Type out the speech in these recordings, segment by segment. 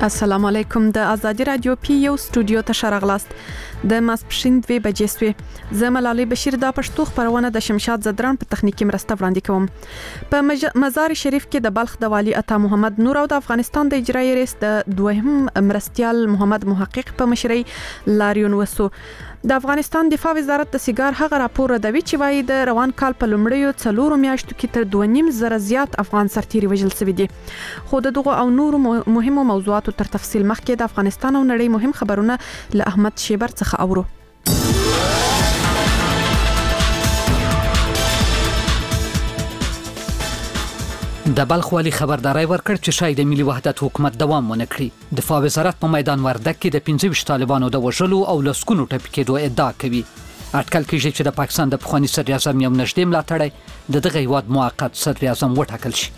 السلام علیکم. د ازادي رادیو پی یو سټوډیو ته شارغلاست. د ماسپښین 2 بجې سوې. زه ملالۍ بشیر د پښتو خبرونه د شمشاد زدران په تخنیکی مرسته وړاندې کوم. په مزار شریف کې د بلخ د والی عطا محمد نور او د افغانستان د اجرایي رئیس د دویم مرستيال محمد محقق په مشرۍ لاریون وسو. د افغانستان دفاع وزارت د سیګار هغه راپور راوړي چې وايي د روان کال په لومړیو 4 میاشتو کې تر 2.5 زیات افغان سرتیري وژل شوي دي. خو دغه او نور مهمو موضوعاتو تر تفصیل مخکې د افغانستان او نړۍ مهم خبرونه له احمد شیبر څخه اورو. د بلخ والی خبرداري ورکړ چې شاید د ملي وحدت حکومت دوام ونه کړي. دفاع وزارت په میدان وردګ کې د 25 طالبانو د وژلو او لسکونو ټپي کېدو ادعا کوي. اټکل کېږي چې د پاکستان د پخواني صدر اعظم یو نږدې ملاتړی د دغه هیواد موقت صدر اعظم وټاکل شي.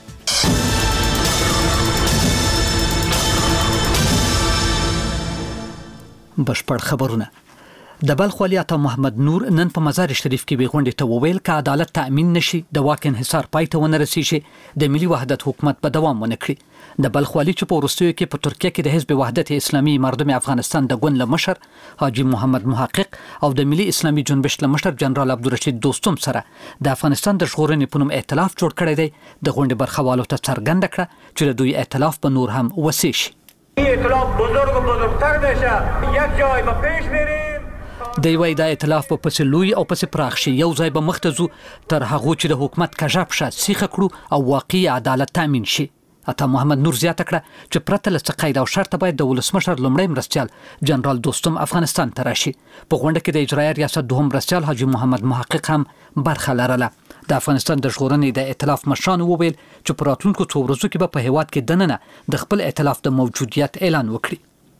بشپړ خبرونه. د بلخ والی عطا محمد نور نن په مزار شریف کې به غونډې ته وویل چې عدالت تأمین نشي، د واک انحصار پای ته ونه رسیږي، د ملي وحدت حکومت په دوام ونه کړي. د بلخ والی چې په وروستیو کې په ترکیه کې د حزب وحدت اسلامي مردم افغانستان د ګوند مشر حاجی محمد محقق او د ملي اسلامي جنبش مشر جنرال عبدالرشید دوستم سره د افغانستان د ژغورنې په نوم ائتلاف جوړ کړی دی. د غونډې برخوالو ته څرګنده کړه چې د دوی ائتلاف په نور هم وسیع شي. ائتلاف بزرگتر بشه، یک جای به پیش بریم. د یوې د ائتلاف په پس لوی او پس پراخ شي، یو ځای به مختزو تر هغه چې د حکومت کژاب شه سیخه کړو او واقعي عدالت تامین شي. عطا محمد نور زیاته کړه چې پرته له قید او شرط باید د ولسمشر لومړی مرستيال جنرال دوستم افغانستان ته راشي. په غونډه کې د اجرایي ریاست دوهم مرستيال حاجی محمد محقق هم برخه لرله. د افغانستان د ژغورنې د ائتلاف مشران وویل چې په راتلونکو 2 ورځو کې به په هیواد کې دننه د خپل ائتلاف د موجودیت اعلان وکړي.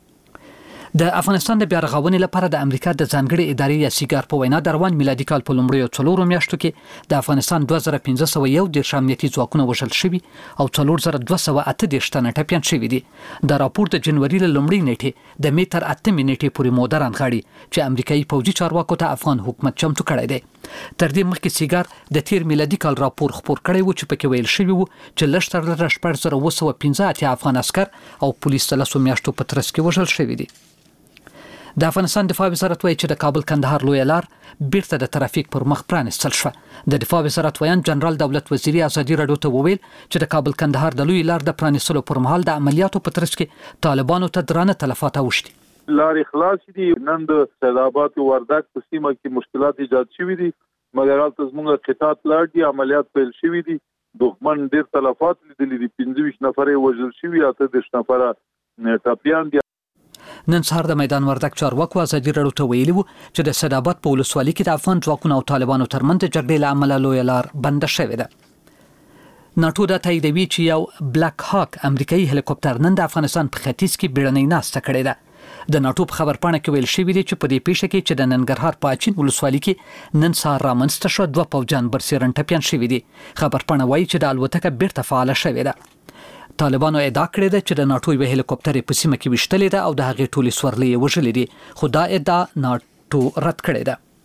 د افغانستان د بیا رغونې لپاره د امریکا د ځانګړي ادارې یا سیګار په وینا د روان میلادي کال په لومړیو 4 میاشتو کې د افغانستان 2501 امنیتي ځواکونه وژل شوي او 4208 تنه ټپیان شوي دي. د راپور د جنوري له لومړۍ نیټې د می تر 8 نیټې پورې موده رانغاړي چې امریکایي پوځي چارواکو ته افغان حکومت چمتو کړی دی. تر دې مخکې سیګار د تیر میلادي کال راپور خپور کړی و چې پکې ویل شوی و چې لږ تر لږه 14915 افغان عسكر او پولیس 3 میاشتو په ترڅ کې وژل شوي دي. د افغانستان دفاع وزارت وایي چې د کابل کندهار لوی لار بیرته د ترافیک پر مخ پرانستل شو. د دفاع وزارت ویان جنرال دولت وزیری ازادي رادیو ته وویل چې د کابل کندهار د لوی لار د پرانستلو پر مهال د عملیاتو په ترڅ کې طالبانو ته درانه تلفات اوښتي. لارې خلاص دي. نن د سیدآباد او وردګ په سیمه کې مشکلات ایجاد شوي دي، مګر حالت زموږ قطاعات لاړ دي، عملیات پیل شوي دي. دښمن ډېر تلفات لیدلي دي، 25 نفر وژل شوي، 18 نفر ټپیان دي. نن سهار د میدان وردګ چارواکو ازادي رادیو ته ویلي وو چې د سیدآباد په ولسوالۍ کې د افغان ځواکونو او طالبانو ترمنځ د جګړې له امله لوی لار بنده شوې ده. ناټو دا تاییدوي چې یو بلاک هاک امریکایي هلیکوپټر نن د افغانستان په ختیځ کې بیړنۍ ناسته کړې ده. د ناټو په خبرپاڼه کې ویل شوی دی چې په دې پیښه کې چې د ننګرهار په اچین ولسوالۍ کې نن سهار رامنځته شو 2 پوځیان برسېرن ټپیان شوي دي. خبرپاڼه وایي چې د الوتکه بیرته فعاله شوې ده. طالبانو ادعا کړې ده چې د ناټو یو هلیکوپټر په سیمه کې وشتلې ده او د هغې ټولې سورلۍ وژلې دي، خو دا ادعا ناټو رد کړې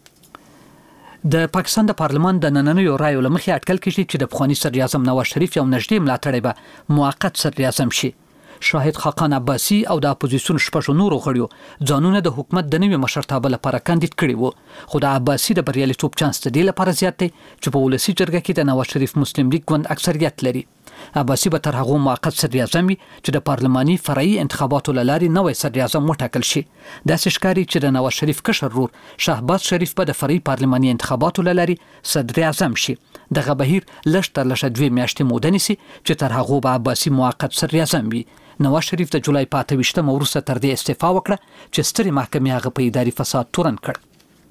ده. د پاکستان د پارلمان د نننیو رایو له مخې اټکل کېږي چې د پخواني صدر اعظم نواز شریف یو نږدې ملاتړی به موقت صدر اعظم شي. شاهد خاقان عباسی او د اپوزیسیون شپږ نورو غړیو ځانونه د حکومت د نوي مشرتابه لپاره کاندید کړي وو، خو د عباسی د بریالیتوب چانس د دې لپاره زیات دی چې په ولسی جرګه کې د نواز شریف مسلم لیگ ګوند اکثریت لري. عباسی به تر هغه موقت صدر اعظم وي چې د پارلماني فرعي انتخاباتو لاري نوې صدر اعظم وټاکل شي. داسې ښکاري چې د نواز شریف کشر ورور شهباز شریف به د فرعي پارلماني انتخاباتو لاري صدر اعظم شي. دغه بهیر لږ تر لږه 2 میاشتې موده نیسي چې تر هغه به عباسی موقت صدر اعظم وي. نواز شریف د جولای په 28 وروسته تر دې استعفا وکړه چې سترې محکمې هغه په اداري فساد تورن کړ.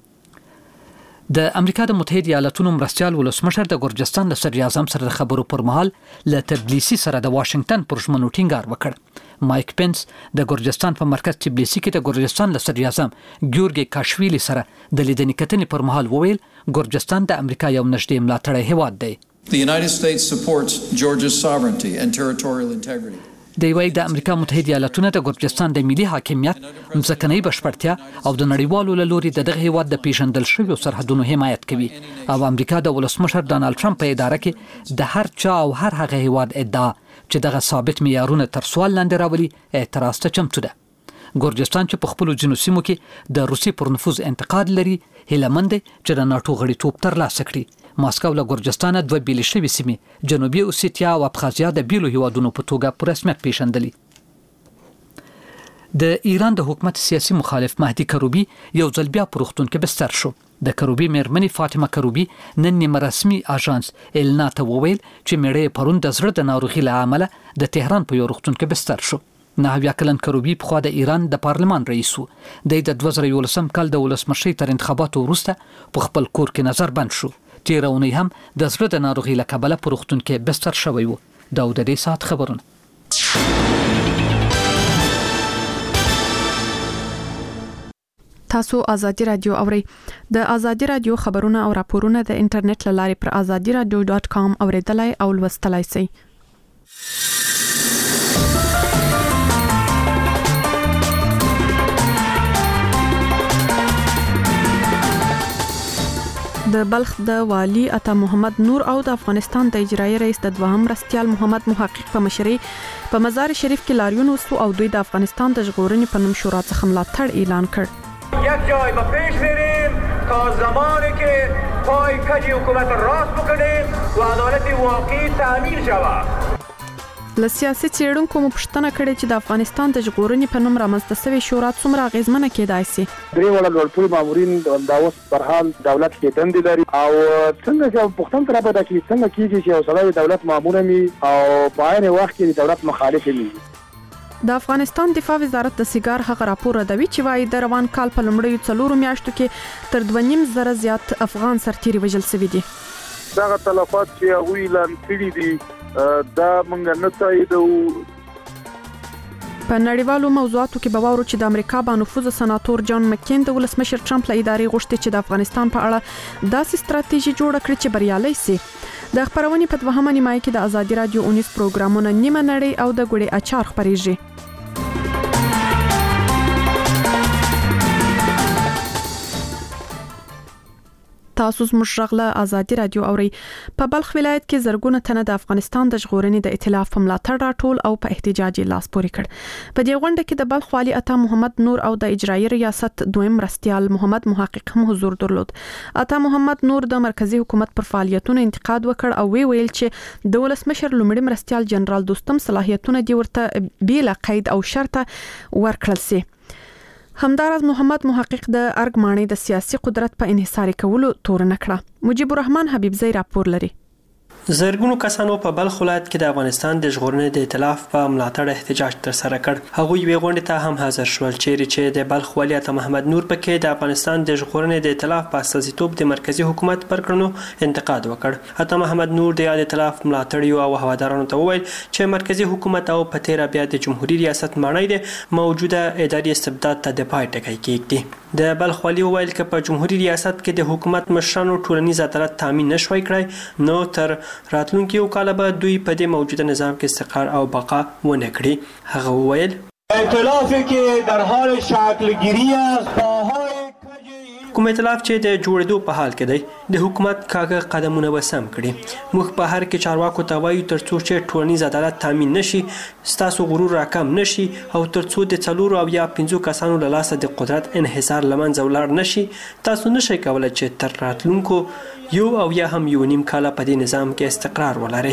د امریکا د متحده ایالاتونو مرستيال ولسمشر د ګورجستان د صدر اعظم سره د خبرو پر مهال له تبلیسي سره د واشنگټن پر ژمنو ټینګار وکړ. مایک پنس د ګورجستان په مرکز تبلیسي کې د ګورجستان د صدر اعظم ګیورګي کاشویلی سره د لیدنې کتنې پر مهال وویل ګورجستان د امریکا یو نږدې ملاتړی هیواد دی. The United States supports Georgia's sovereignty and territorial integrity. د یوې د امریکا متحده ایالاتونو د ګورجستان د ملي حاکمیت ځکه‌نی بشپړتیا او د نړیوالو لوري دغه هیواد د پیژندل شوی سرحدونو حمایت کوي او امریکا د ولسمشر ډانلډ ټرمپ په اداره کې د هر چا او هر هغه هیواد ادعا چې دغه ثابت معیارونه تر سوال لاندې راولي اعتراض ته چمتو ده. ګورجستان چې په خپل جنوب سیمو کې د روسي پر نفوذ انتقاد لري هیلمند چې د ناتو غړیتوب ترلاسه کړي. ماسکو له ګورجستان دوه بیل شوي سیمې جنوبي اوسیتیا او ابخازیا د بیلو هیوادونو په توګه په رسمیت پیژندلې. د ایران د حکومت سیاسي مخالف مهدي کروبي یو ځل بیا په روغتون کې بستر شو. د کروبي مېرمنې فاطمه کروبي نن نیمه رسمي اژانس النا ته وویل چې مېړه پرون د زړه د ناروغي له امله د تهران په یو روغتون کې بستر شو. نهویا کلن کروبي په خوا د ایران د پارلمان رئیس و. د 2011 کال د ولسمشي تر انتخاباتو وروسته په خپل کور کې نظر بند شو. تیر اونۍ هم د زړه د ناروغي له کبله په روغتون کې بستر شوی و. دا د دې سات خبرونه. تاسو ازادي رادیو اورئ. د ازادي رادیو خبرونه او راپورونه د انټرنیټ لارې پر azadiradio.com اوریدلای او لوستلای شئ. د بلخ د والی عطا محمد نور او د افغانستان د اجرایي رئیس د دوهم مرستیال محمد محقق په مشرۍ په مزار شریف کې لاریون وسو او دوی د افغانستان د ژغورنې په نوم شورا څخه ملاتړ اعلان کړ. یک جای به پیش بریم تا زمانی که پای کج حکومت راست بکنیم و عدالت واقعی تامین شود. له سیاسي څېړونکو مو پوښتنه کړې چې د افغانستان د ژغورنې په نوم رامنځته شوې شورا څومره اغېزمنه کېدای شي. درې وړه لوړپوړي مامورین دا اوس پر حال دولت کې دندې لري او څنګه چې پوښتنه تر پیدا کیږي څنګه کېږي چې یو سړی دولت مامور وي او په عین وخت کې د دولت مخالف وي. د افغانستان دفاع وزارت د سیګار هغه راپور ردوي چې وايي د روان کال په لومړیو 4 میاشتو کې تر 2.5 زیات افغان سرتیري وژل شوي دي. دا تلفات چې هغه اعلان کړي دي دا مونږ نه تاییدو. په نړیوالو موضوعاتو کې به واورو چې د امریکا با نفوذ سناتور جان مکین د ولسمشر ټرمپ له ادارې غوښتي چې د افغانستان په اړه داسې ستراتیژي جوړه کړي چې بریالي سي. د خبرونې په دوهمه نیمایي کې د ازادي رادیو 19 پروګرامونه نیمه نړۍ او د ګوړې اچار خبريږي. تاسو زموږ غږ له ازادي رادیو اورئ. په بلخ ولایت کې زرګونه تنه د افغانستان د ژغورنې د ائتلاف په ملاتړ راټول او په احتجاجي لاس پورې کړ. په دې غونډه کې د بلخ والی عطا محمد نور او د اجرایي ریاست دویم مرستیال محمد محقق هم حضور درلود. عطا محمد نور د مرکزی حکومت پر فعالیتونو انتقاد وکړ او ویل چې د ولسمشر لومړي مرستیال جنرال دوستم صلاحیتونه دی ورته بلا قید او شرط ورکړل سي. همدارز محمد محقق د ارګ مانی د سیاسي قدرت په انحصار کولو تورن کړه. مجيب الرحمن حبیبزی راپور لري. زرګونو کسانو په بلخ ولایت کې د افغانستان د ژغورنې د ائتلاف په ملاتړ احتجاج ترسره کړ. هغه یوې غونډې ته هم حاضر شول چې د بلخ والی عطا محمد نور پکې د افغانستان د ژغورنې د ائتلاف په استازیتوب د مرکزی حکومت پر کړنو انتقاد وکړ. عطا محمد نور د ائتلاف ملاتړیو او هوادارانو ته وویل چې مرکزی حکومت او په تیر بیا د جمهوریت ریاست معنی د موجوده اداري استبداد ته د پای ټکی کېږدي. د بلخ والی وویل چې په جمهوریت ریاست کې د حکومت مشرانو ټولنیز عدالت تامین نشوي کړی نو تر راتلونکي کال به دوی په دې موجوده نظام کې استقرار او بقا ونه کړي. هغه وویل ائتلافی که در حال شکل گیری است پاهای کوم ائتلاف چې د جوړېدو په حال کې دی د حکومت کاغه قدمونه وسم کړي. موږ په هر کې چارواکو ته وایو ترڅو چې ټولنیز عدالت تامین نشي ستاسو غرور راکم نشي او ترڅو د 4 او یا 5 کسانو له لاسه د قدرت انحصار لمنځه ولاړ نشي تاسو نشئ کولای چې تر راتلونکو یو او یا هم یو نیم کال په دې نظام کې استقرار ولري.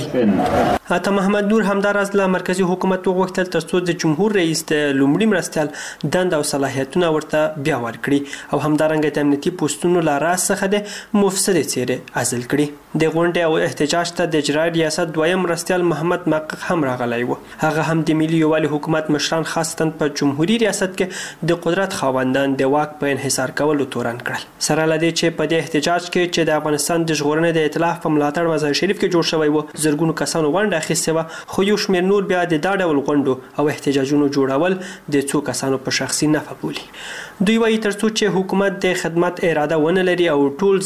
عطا محمد نور همدارز له مرکزی حکومت وغوښتل ترڅو د جمهور رئیس د لومړي مرستیال دند او صلاحیتونه ورته بیا ورکړي او همدارنګه د امنیتي پوسټونو له راز څخه د مفسد څیرې عزل کړي. د غونډې او احتجاج ته د اجرایي ریاست دویم مرستیال محمد محقق هم راغلی و. هغه هم د ملي یووالي حکومت مشران خاصتا په جمهوریت ریاست کې د قدرت خاوندان د واک په انحصار کولو تورن کړل. سره لدی چې په دې احتجاج کې چې د افغانستان د ژغورنې د ائتلاف په ملاتړ مزار شریف کې جوړ شوی و زرګونو کسانو غونډه اخیستې و خو یو شمېر نور بیا د دا ډول غونډو او احتجاجونو جوړول د څو کسانو په شخصي نفع بولي. دوی وایي ترڅو چې حکومت د خدمت اراده ونه لري او ټول زاړه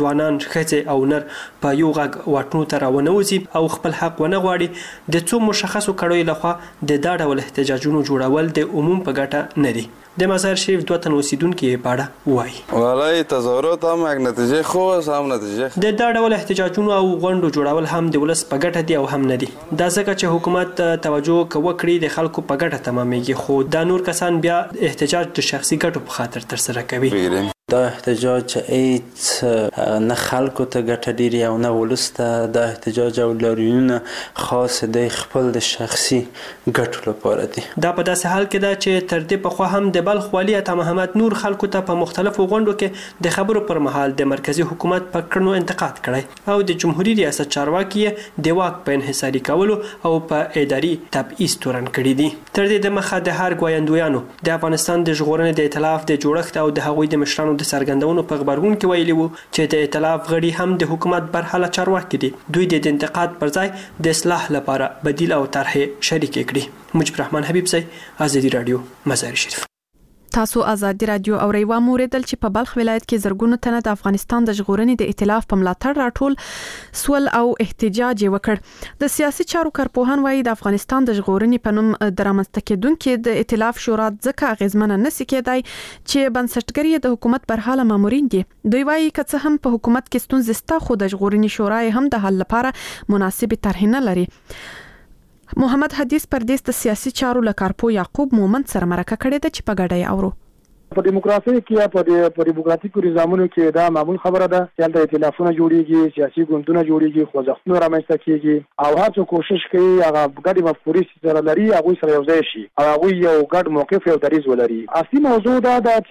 ځوانان ښځې او نر په یو غږ واټونو ته راونوځي او خپل حق ونه غواړي د څو مشخصو کړیو لخوا د دا ډول احتجاجونو جوړول د عموم په ګټه نه دي. د مزار شریف 2 تن اوسیدونکو یې په اړه وایي. والله تظاهرات هم یک نتیجه خوب هم نتیجه د دا ډول احتجاجونو او غونډو جوړول هم د ولس په ګټه دي او هم نه دي. دا ځکه چې حکومت توجه وکړي د خلکو په ګټه تمامېږي، خو دا نور کسان بیا احتجاج د شخصي ګټو په خاطر ترسره کوي. دا احتجاج هیڅ نه خلکو ته ګټه ډیري او نه ولس ته. دا احتجاج او لاریونونه خاص د خپل د شخصي ګټو لپاره دي. دا په داسې حال کې ده چې تر دې پخوا هم د بلخ والي عطا محمد نور خلکو ته په مختلفو غونډو کې د خبرو پر مهال د مرکزی حکومت په کړنو انتقاد کړی او د جمهوریت ریاست چارواکي د واک په انحصاري کولو او په اداري تبعیض تورن کړی دي. تر دې د مخه د هر ګویندویانو د افغانستان د ژغورنې د ائتلاف د جوړښت او د هغوی د مشرانو د څرګندونو په خبرګون کې ویلي وو چې د ائتلاف غړي هم د حکومت برخه چارواکي دي. دوی د انتقاد پر ځای د اصلاح لپاره بدیل او طرحې شریک کړي. مجيب رحمان حبیب سي، آزادي رادیو، مزار شریف. تاسو آزادي رادیو او ریوا موریدل چې په بلخ ولایت کې زرګونو تنه د افغانستان د ژغورنې د ائتلاف په ملاتړ راټول سول او احتجاج وکړ. د سیاسي چارو کارپوهان وایي د افغانستان د ژغورنې په نوم درامسته کېدونکو د ائتلاف شورا ځکه اغیزمنه نشي کېدای چې بنسټګری د حکومت پر حاله مامورین دي. دوی وایي که څه هم په حکومت کې ستونزې شته، خو د ژغورنې شورا هم د حل لپاره مناسب طرح نه لري. محمد حدیث پردیس د سیاسي چارو لکارپو یعقوب مومند سره مرکه کړې ده چې په ګډه یې اورو. په دیموکراسي کې په دیموکراتیکو نظامونو کې دا معمول خبره ده چې د ائتلافونو جوړیږي، سیاسي ګوندونه جوړیږي، خوځښتونه رامنځته کیږي او هر څوک کوشش کوي هغه ګډ مفکورې سره لري، هغه سره یو ځای شي او هغه یو ګډ موقف یو دریځ ولري. اصلي موضوع دا ده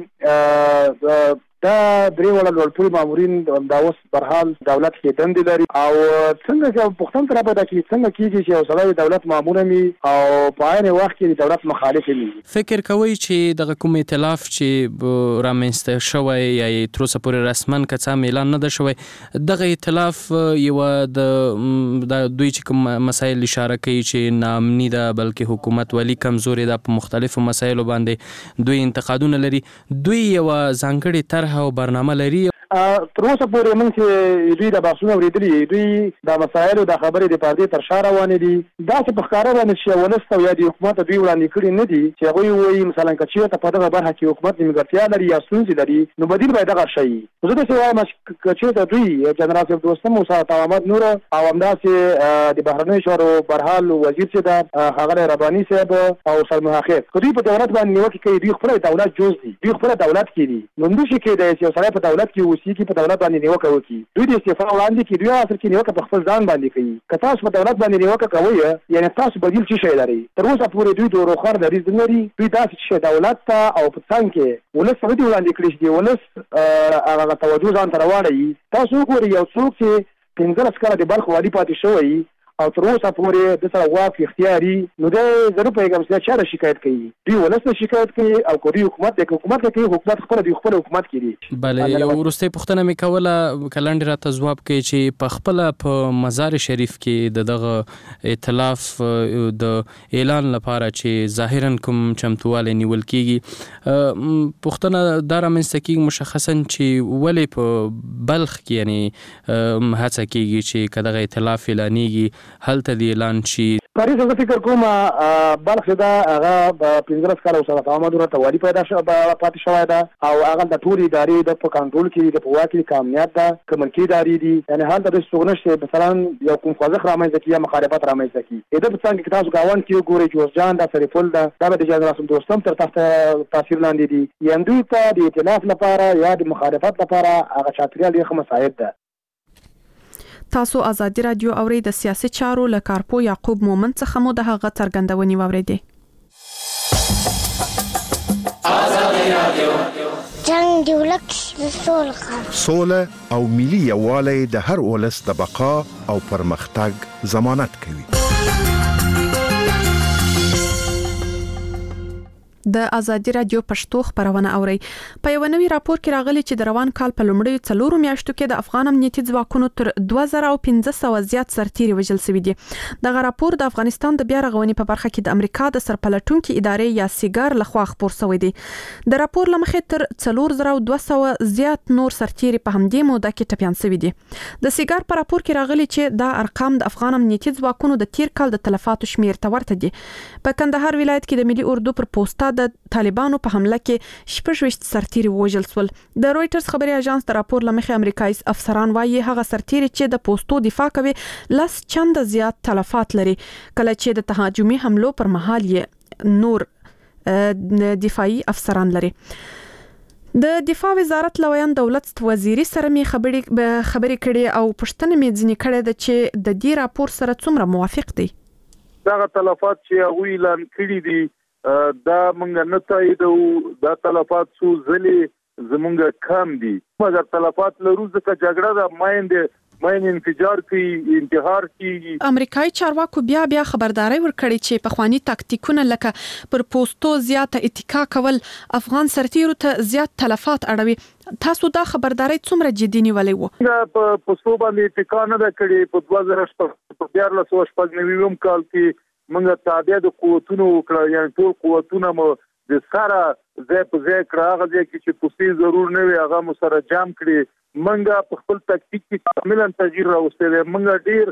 چې دا درې وړ لوړپوړي مامورین دا اوس برحال دولت کې دندې لري او څنګه چې پښتون تر په دکی څنګه کیږي چې یو سړی دولت مامور می او په عین وخت کې دولت مخالف وي. فکر کوي چې د حکومت ائتلاف چې رامنځته شوی یا تر اوسه پورې رسمن کڅا اعلان نه ده شوی، دغه ائتلاف یو د دوی چې کوم مسایل اشاره کوي چې ناامني ده بلکې حکومت ولی کمزوري ده، په مختلفو مسایلو باندې دوی انتقادونه لري. دوی یو ځانګړي طرح او برنامه لري. تر اوسه پورې موږ چې دوی د بحثونو اورېدلي، دوی د مسایلو د خبرې د پردې تر شا روانې دي. داسې په ښکاره باندې چې ولس ته یا د حکومت دوی وړاندې کړي نه دي چې هغوی وایي مثلا که چېرته په دغه برخه کې حکومت نیمګړتیا لري یا ستونزې لري نو بدیل باید دغه شی. زه داسې وایم که چېرته دوی جنرال صاحب دوستم موسی عطا محمد نور او همداسې د بهرنیو چارو برحال وزیر چې ده ښاغلی رباني صاحب او سلمان خیل که دوی په دولت باندې نیوکې کوي، دوی خپله دولت جز دي، دوی خپله دولت کې دي، نو همداسې کېدای چې یو سړی په دولت کې اوسېږي، په دولت باندې نیوکه وکړي. دوی د استعفا وړاندې کړي، دوی اصل کې نیوکه په خپل ځان باندې کوي. که تاسو په دولت باندې نیوکه کوئ یعنې تاسو بدیل څه شی لرئ؟ تر اوسه پورې دوی د روښانه دریځ نه لري. دوی داسې شی دولت ته او په څنګ کې ولس ته دې وړاندې کړي چې ولس هغه توجه ځان ته راواړوي. تاسو وګورئ یو څوک چې 15 کاله د بلخ والي پاتې شوی او تر اوسه پورې د سره واک اختیاري، نو د زه پوهېږم چې چا شکایت کوي؟ دوی ولس ته شکایت کوي او که دوی حکومت کوي حکومت خپله دوی خپل حکومت کې دي. بله، یو وروستۍ پوښتنه مې کوله، که لنډې راته ځواب کوي چې په خپله په مزار شریف کې د دغه ائتلاف د اعلان لپاره چې ظاهرا کوم چمتووالی نیول کېږي، پوښتنه دا رامنځته کېږي مشخصا چې ولې په بلخ کې یعنې هڅه کېږي چې که دغه ائتلاف اعلانېږي هلته د اعلان شي؟ پاریس زه فکر کوم بلخ دا هغه 15 کاله اوس عطا محمد ورته والي پاتې شوی ده او هغه د ټولې ادارې د په کنټرول کې د په واک کې که امنیت ده که ملکي ادارې دي، یعنې هلته داسې څوک نشته مثلا یو کوم خوځښت رامنځته کړي یا مخالفت رامنځته کړي. د ده په څنګ کې تاسو ګاونډ کې وګورئ جوزجان ده، سرپل ده، دا به د جنرال دوستم تر تحت تاثیر لاندې دي. یعنې دوی ته د ائتلاف لپاره یا د مخالفت لپاره هغه چاپېریال ډېر ښه مساعد ده. تاسو آزادي رادیو اورئ، د سیاسي چارو لکارپو یعقوب مومند څخه مو د هغه څرګندونې واورېدې. آزادي رادیو جنگ دی ولک سوله او ملي یووالی د هر ولس د بقا او پرمختګ ضمانت کوي. د ازادي رادیو پښتو خبرونه اوري. په یو نوي راپور کې راغلي چې د روان کال په لومړیو 4 میاشتو کې د افغان امنیتي ځواکونو تر 2500 زیات سرتیري وژل شوي دي. دغه راپور د افغانستان د بیا رغونې په برخه کې د امریکا د سرپلټونکو ادارې یا سیګار لخوا خبر شوی دی. د راپور لمخې تر 4200 زیات نور سرتیري په همدې موده کې ټپيان شوي دي. د سیګار په راپور کې راغلي چې دا ارقام د افغان امنیتي ځواکونو د تیر کال د تلفاتو شمیر ته ورته دي. په کندهار ولایت کې د ملي اردو پر پوسټه د طالبانو په حمله کې 26 سرتیري وژل شول. د رويټرز خبري اژانس د راپور لمخې امریکایي افسران وايي هغه سرتیري چې د پوسټو دفاع کوي لس چنده زیات تلفات لري، کله چې د تهاجمي حملو پر مهال یې نور دفاعي افسران لري. د دفاع وزارت لویان دولت وزیری سره می خبرې کړي او پښتنه می ځنی کړي د چې د دې راپور سره څومره موافق دي. دا تلفات چې هغه اعلان کړي دي دا مونږ نه تاییدو، دا تلفات څو ځلې زمونږ کم دي، مګر تلفات لرو ځکه جګړه د ماین انفجار کې انتحار کې. امریکایي چارواکو بیا خبرداري ورکړي چې په خواني تاکتیکونه لکه پر پوسټو زیاته اتکا کول افغان سرتیرو ته زیات تلفات اړوي. تاسو دا خبرداري څومره جدي نیولې وو؟ دا په پوسټو باندې اتکا نه کړي. په 2014 کال کې موږ تابع د قوتونو وکړه، یعنی ټول قوتونه مو د سره ځای په ځای کړه. هغه ځای کې چې پوسټي ضرور نه وي هغه مو سره جام کړي. موږ په خپل تکتیک کې کاملا تغییر راوستل. موږ ډیر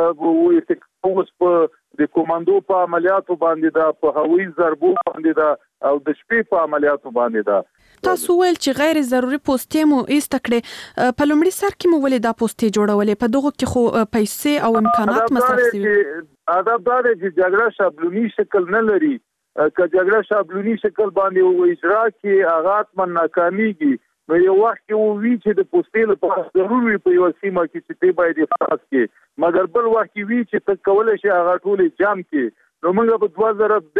اوس په د کوماندو په عملیاتو باندې دا په هوایي ضربو باندې دا او د شپې په عملیاتو باندې دا. تاسو ویل چې غیر ضروري پوسټې مو ایستکړي. په لومړي سر کې مو ولې دا پوسټې جوړولې؟ په دغه کې خو پیسې او امکانات مصرف شوي. ادب دا دی چې جګړه شابلونی شکل نه لري. که جګړه شابلونی شکل باندې اجرا کې آغاز من ناکاميږي، نو یو وخت کې وی چې د پوسټې لپاره ضروري په یو سیمه کې چې ته باید خاص کې، مګر بل وخت کې وی چې ته کولای شي هغه ټولې جام کې. نو موږ په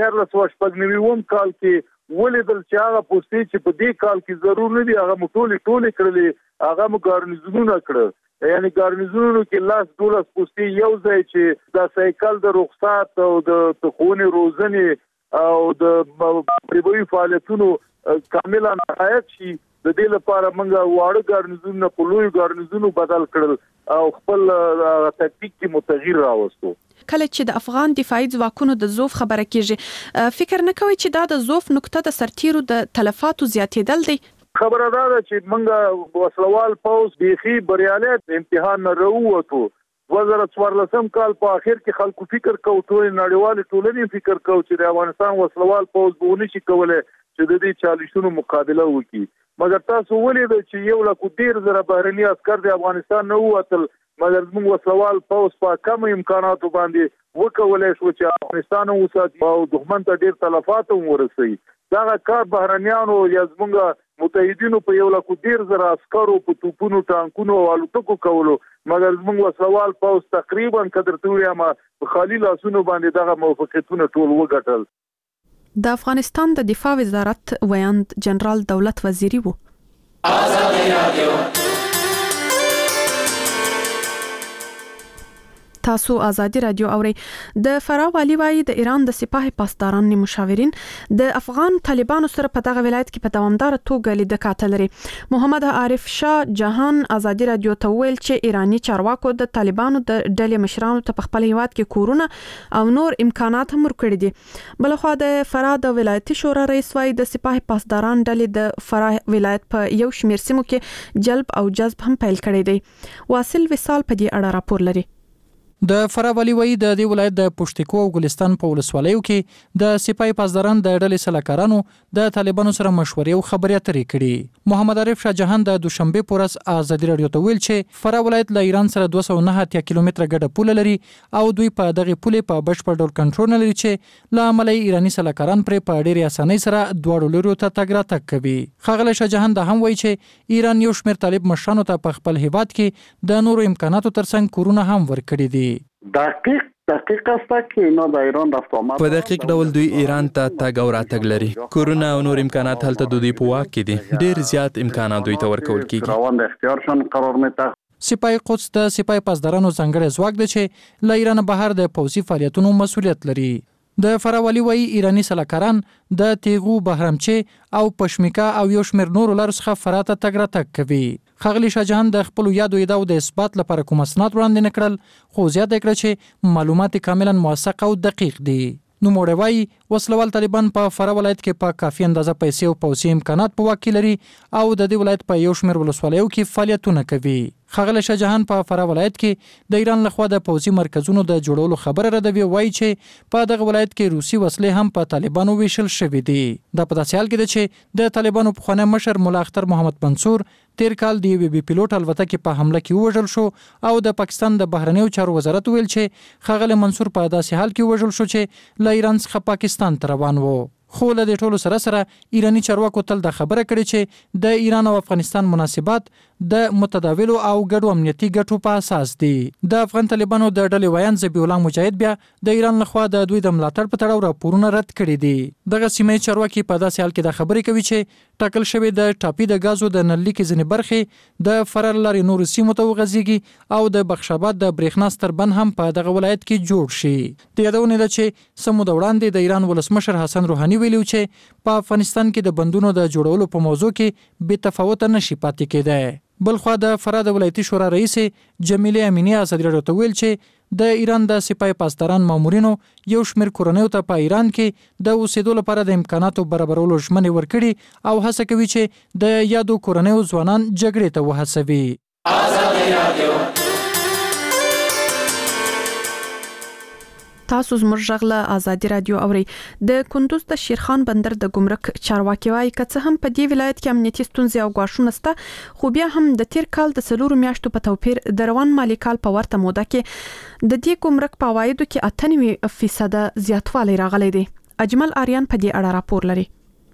2014 کال کې ولیدل چې هغه پوسټې چې په دې کال کې ضرور نه دي هغه ټولې کړلې، هغه مو ګارنیزونونه کړل. یعنی ګارنیزونونو کې لاس 12 پوسټې یو ځای چې د سایکل د رخصت او د خونې روزنې او د پریبوي فعالیتونو کاملا نهایت شي، د دې لپاره موږ واړه ګارنیزونونه په لوی ګارنیزونو بدل کړل او خپل تکتیک کې متغیر راوستو. کله چې د افغان دفاعي ځواکونو د ضعف خبره کیږي، فکر نه کوي چې دا د ضعف نقطه د سرتیرو د تلفاتو زیاتېدل دی؟ خبره دا ده چې موږ وسلوال پوز بيخي بریالیت امتحان نه وروته. 2014 کال په اخر کې خلکو فکر کوو، ټول نړیوال ټولنې فکر کوو چې د افغانستان وسلوال پوز به نشي کولای چې د دې چالشونو مقابله وکړي. مګر تاسو ولې چې 1,000 بهرني عسكر د افغانستان نه ووتل، مګر موږ وسلوال پوز په کم امکاناتو باندې وکولای شو چې افغانستان وساتي او دښمن ته ډیر تلفات ورسوي. دا کار بهرنیانو یا زموږ متحدینو په 1,000 عسکرو په توپونو ټانکونو او الوتکو کولو، مګر موږ وسلوال پوز تقریبا قدر تویا ما خالي لاسونو باندې دغه موافقتونه ټول وګټل. د افغانستان د دفاع وزارت ویاند جنرال دولت وزیری وو. ازادي رادیو تاسو ازادي رادیو اوري. د فراه والی وايي د ایران د سپاه پاسداران مشاورین د افغان طالبانو سره په دغه ولایت کې په دوامدار توګه لیدل کاته لري. محمد عارف شاه جهان ازادي رادیو ته ویل چې ایرانی چارواکو د طالبانو د ډلې مشرانو ته په خپل هیواد کې کورونه او نور امکانات هم ورکړي دي. بلخو د فراه د ولایتي شورا رئیس وايي د سپاه پاسداران ډلې د فراه ولایت په یو شمېر سیمو کې جلب او جذب هم پیل کړی دی. واصل وصال په دې اړه راپور لري. د فراه والی وایي د دې ولایت د پښتکو او ګلستان په ولسوالیو کې د سپای پاسداران د ډلې سلاکارانو د طالبانو سره مشورې او خبرې اترې کړي. محمد عارف شاه جهان د دوشنبه پورس ازادي رادیو ته ویل چې فراه ولایت له ایران سره 209 کیلومتره ګډه پوله لري او دوی په دغه پولې په بشپړ ډول کنټرول نه لري چې له عملي ایرانی سلاکاران پر په ډېرې اسانۍ سره دواړو لورو ته تګ راتګ کوي. ښاغلی شاه جهان د هم وایي چې ایران یو شمېر طالب مشرانو ته په خپل هیواد کې د نورو امکاناتو ترڅنګ کورونه هم ورکړي دي. دقیق است که اینا در ایران رفت آمد په دقیق ډول دوی ایران ته تګ او راتګ لري. کورونه او نور امکانات هلته د دوی په واک کې دي. ډیر زیات امکانات دوی ته ورکول کیږي. روان د اختیارشون قرار میده. سپای قدس د سپای پاسدارانو څنګه ځواک دی چې له ایران بهر د پوځي فعالیتونو مسولیت لري. د فراه والي وایي ایرانی سلاکاران د تیغو بهرمچې او پشمیکا او یو شمېر نورو لارو څخه فراه ته تګ راتګ کوي. ښاغلي شاهجهان د خپلو یادو ادعاو د اثبات لپاره کوم اسناد وړاندې نه کړل، خو زیاته کړه چې معلومات کاملا موثق او دقیق دي. نوموړی وایي وسلوال طالبان په فراه ولایت کې په کافي اندازه پیسې او پوځي امکانات په واک کې لري او د دې ولایت په یو شمېر ولسوالیو کې فعالیتونه کوي. ښاغلی شاهجهان په فراه ولایت کې د ایران لخوا د پوځي مرکزونو د جوړولو خبره ردوي، وایي چې په دغه ولایت کې روسي وسلې هم په طالبانو ویشل شوي دي. دا په داسې حال کې ده چې د طالبانو پخوانی مشر ملا اختر محمد منصور تیر کال د یوې بي پیلوټ الوتکې په حمله کې ووژل شو او د پاکستان د بهرنیو چارو وزارت ویل چې ښاغلی منصور په داسې حال کې ووژل شو چې له ایران څخه پاکستان ته روان و. خو له دې ټولو سره سره ایرانی چارواکو تل د خبره کړې چې د ایران او افغانستان مناسبات د متداولو او ګډو امنیتي ګټو په اساس دي. د افغان طالبانو د ډلې ویان ذبیح الله مجاهد بیا د ایران لخوا د دوی د ملاتړ په تړاو راپورونه رد کړي دي. دغه سیمه چارواکي په داسې حال کې د خبرې کوي چې ټاکل شوی د ټاپي د غازو د نللیکې ځینې برخې د فرار لارې نورو سیمو ته وغځېږي او د بخشاباد د برېښنا ستربند هم په دغه ولایت کې جوړ شي. د یادونه ده چې سمو د وړاندې د ایران ولسمشر حسن روحاني ویلو چې په افغانستان کې د بندونو د جوړولو په موضوع کې بې تفاوته نشي پاتې کېدای. بلخوا د فراه د ولایتي شورا رئیس جمیله امینی ازادي راډیو ته ویل چې د ایران د سپای پاسداران مامورینو یو شمېر کورنیو ته په ایران کې د اوسېدو لپاره د امکاناتو برابرولو ژمنې ورکړي او هڅه کوي چې د یادو کورنیو ځوانان جګړې ته وهڅوي. ازادي راډیو تاسو زموږ غږ له ازادي راډیو اورئ. د کندوز د شیرخان بندر د ګمرک چارواکي وایي که څه هم په دې ولایت کې امنیتي ستونزې او ګواښونه شته، خو بیا هم د تیر کال د 4 میاشتو په توپیر د روان مالي کال په ورته موده کې د دې ګمرک په عوایدو کې 98% زیاتوالی راغلی دی. اجمل آریان په دې اړه راپور لري.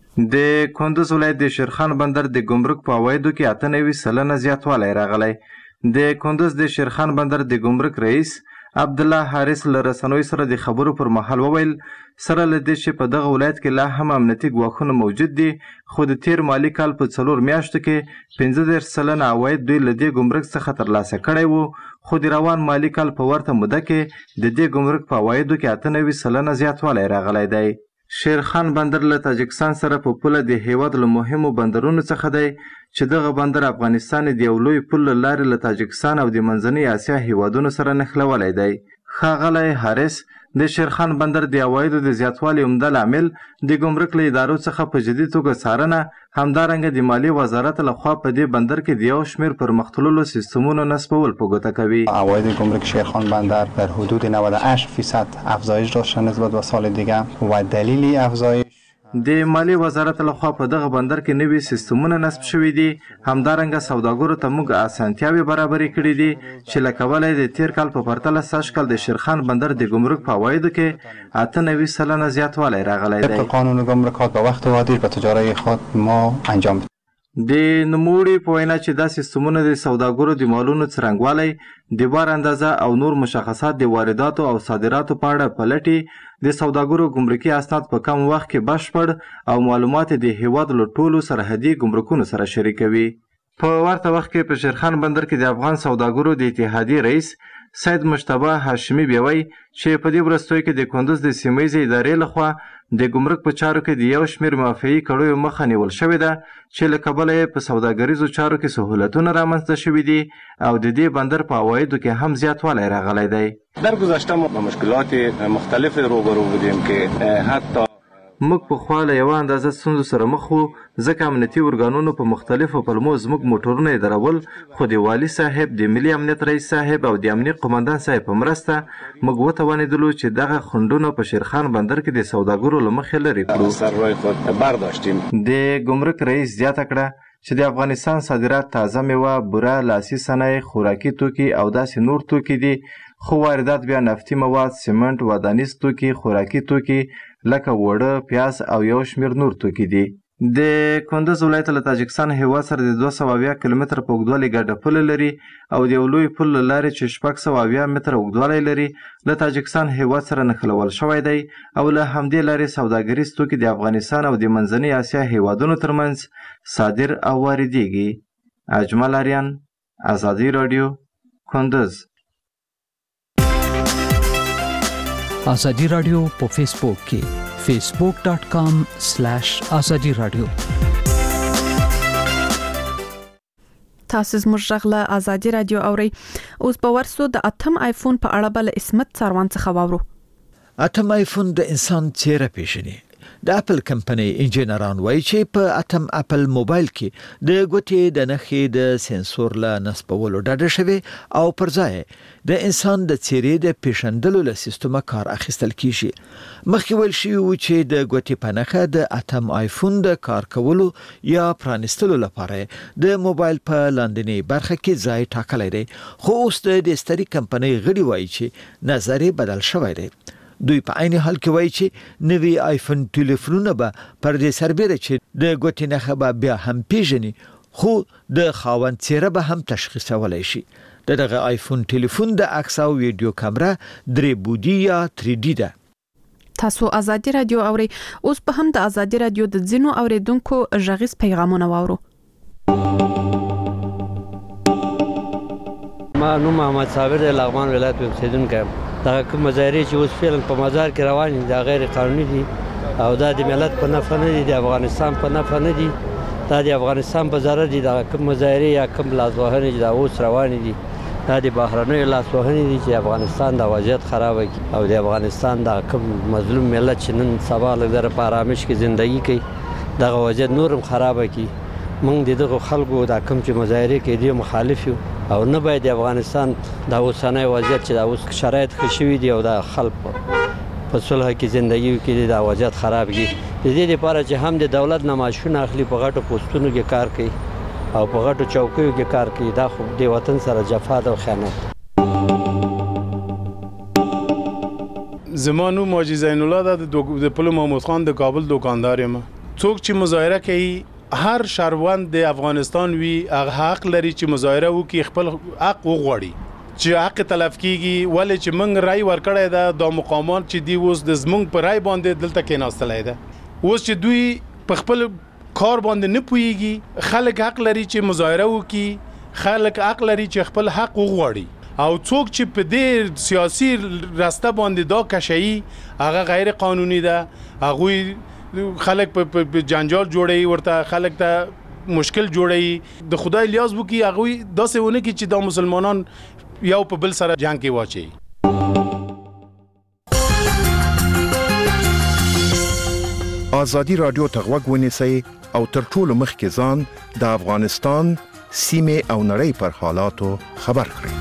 د کندوز ولایت د شیرخان بندر د ګمرک په عوایدو کې 98% زیاتوالی راغلی. د کندوز د شیرخان بندر د ګمرک رئیس عبدالله حارث له رسنوي سره د خبرو پر مهال وویل سره له دې چې په دغه ولایت کې لا هم امنیتي ګواښونه موجود دي، خو د تیر مالي کال په 4 میاشتو کې 15% عواید دوی له دې ګمرک څخه ترلاسه کړی وو، خو د روان مالي کال په ورته موده کې د دې ګمرک په عوایدو کې 98% زیاتوالی راغلی دی. شیرخان بندر له تاجکستان سره په پوله د هیواد له مهمو بندرونو څخه دی چې دغه بندر افغانستان د یو لوی پل له لارې له تاجکستان او د منځنۍ اسیا هیوادونو سره نښلولی دی. ښاغلی حارث د شیرخان بندر د عوایدو د زیاتوالي عمده لامل د ګمرک له ادارو څخه په جدي توګه څارنه، همدارنګه د مالیې وزارت لخوا په دې بندر کې د یو شمېر پرمختللو سیستمونو نصبول په ګوته کوي. عواید گمرک شیرخان بندر در حدود 98% افزایش داشته نسبت به سال دیگه و دلیل افزایش د مالیې وزارت لخوا په دغه بندر کې نوي سیستمونه نصب شوي دي، همدارنګه سوداګرو ته موږ اسانتیاوې برابرې کړي دي چې له کبله د تیر کال په پرتله سږ کال د شیرخان بندر د ګمرک په عوایدو کې 98% زیاتوالی راغلی دی. قانون گمرکات به وقت واجب به تجارت خود ما انجام بدیم. د نوموړي په وینا چې دا سیستمونه د سوداګرو د مالونو څرنګوالی، د بار اندازه او نور مشخصات د وارداتو او صادراتو په اړه پلټي، د سوداګرو ګمرکي اسناد په کم وخت کې بشپړ او معلومات د هیواد له ټولو سرحدي ګمرکونو سره شریکوي. په ورته وخت کې په شیرخان بندر کې د افغان سوداګرو د اتحادیې رئیس سید مجتبی هاشمي بیوی چې په دې وروستیو کې د کندوز د سیمهیزې ادارې لخوا د ګمرک په چارو کې د یو شمېر منافعي کړیو مخه نیول شوې ده چې له کبله یې په سوداګریزو چارو کې سهولتونه رامنځته شوي دي او د دې بندر په عوایدو کې هم زیاتوالی راغلی دی. در گذشته ما با مشکلات مختلف روبرو بودیم که حتی موږ په خوا له یوه اندازه ستونزو سره مخ وو، ځکه امنیتي ارګانونو په مختلفو پلمو زموږ موټرونه یې درول، خو د والي صاحب، د ملي امنیت رئیس صاحب او د امنیت قمندان صاحب په مرسته موږ وتوانېدلو چې دغه خنډونه په شیرخان بندر کې د سوداګرو له مخې لرې کړو. سر روی خود برداشتیم. د ګمرک رئیس زیاته کړه چې د افغانستان صادرات تازه میوه، بوره، لاسي صنایع، خوراکي توکي او داسې نور توکي دي، خو واردات بیا نفتي مواد، سیمنټ، ودانیز توکي، خوراکي توکي لکه وړه، پیاز او یو شمېر نور توکي دي. د کندوز ولایت له تاجکستان هیواد سره د 280 کیلومتر په اوږدوالي ګډه پوله لري او د یو لوی پل له لارې چې 680 متره اوږدوالی لري له تاجکستان هیواد سره نښلول شوی دی او له همدې لارې سوداګریز توکي د افغانستان او د منځنۍ اسیا هیوادونو ترمنځ صادر او واردېږي. اجمل آریان، ازادي راډیو، کندوز. ازادي رادیو په فیسبوک کې facebook.com/azadi radio. تاسو زموږ غږ له ازادي رادیو اورئ. اوس به ورسو د اتم آیفون په اړه بل اسمت څاروان څخه واورو. اتم آیفون د انسان څیره پیژني. د اپل کمپنۍ انجینران وایي چې په اتم اپل موبایل کې د ګوتې د نښې د سنسور له نصبولو ډډه شوی او پر ځای د انسان د څیرې د پیژندلو له سیستمه کار اخیستل کیږي. مخکې ویل شوی و چې د ګوتې په نښه د اتم آیفون د کار کولو یا پرانستلو لپاره د موبایل په لاندنۍ برخه کې ځای ټاکلی دی، خو اوس د سترې کمپنۍ غړي وایي چې نظر بدل شوی دی. دوی په عین حال کې وایي چې نوی آیفون ټلیفونونه به پر دې سربېره چې د ګوتې نښه به بیا هم پیژني، خو د خاوند څیره به هم تشخیصولای شي. دغه آیفون ټلیفون د عکس او ویډیو کامera 3 بعدی یا 3D ده. تاسو ازادي رادیو اورئ. اوس په هم د ازادي رادیو د ځینو اوریدونکو غږیز پیغامونه واورو. ما نوم محمد صابر د لغمان ولایت اوسیدونکی یم. دا کوم مظاهرې چې اوس فعلا په مزار کې روان دي دا غیر قانوني دي او دا د ملت په نفع نه دي، د افغانستان په نفع نه دي، دا د افغانستان په ضرر دي. دا کوم مظاهرې یا کوم لاسوهنې چې دا اوس روان دي دا د بهرنیو لاسوهنې دي چې افغانستان د وضعیت خراب کړي او د افغانستان د کوم مظلوم ملت چې نن سبا لږ په آرامش کې ژوندۍ کوي دغه وضعیت نورم خراب کړي. موږ دغه خلکو دا کوم چې مظاهرې کوي دي مخالف یو او نه باید د افغانستان د اوسنۍ وضعیت چې دا اوس شرایط ښه شوي دي او د خلک په صلح کې ژوندۍ کوي دا وضعیت خراب کړي. د دې لپاره چې هم د دولت نه معاشونه اخلي، په غټو پوسټونو کې کار کوي او په غټو چوکیو کې کار کوي، دا خو د وطن سره جفا ده او خیانت. زما نوم حاجي زین الله ده، د پل محمود خان د کابل دکاندار یم. څوک چې مظاهره کوي هر شهروند د افغانستان وی حق لري چې مظاهره وکړي، خپل حق وغواړي چې حق تلف کیږي. ولې چې موږ رای ورکړی ده د مقامات چې دی اوس د زمونږ پر رای باندې دلته کېناستلی ده، اوس چې دوی په خپل کار باندې نه پوهیږي. خلک حق لري چې مظاهره وکړي، خلک حق لري چې خپل حق وغواړي او څوک چې په دې سیاسي راسته باندې دا کشي هغه غیر قانوني ده. هغه خلک په جنجال جوړي، ورته خلک ته مشکل جوړي. د خدای لیاز وکي هغه داسې ونه کی چې دا مسلمانان یو په بل سره جنگ کې واچي. ازادي رادیو ته غوږ ونیسئ او تر ټولو مخکې ځان د افغانستان سیمه او نړۍ پر حالاتو خبر کړئ.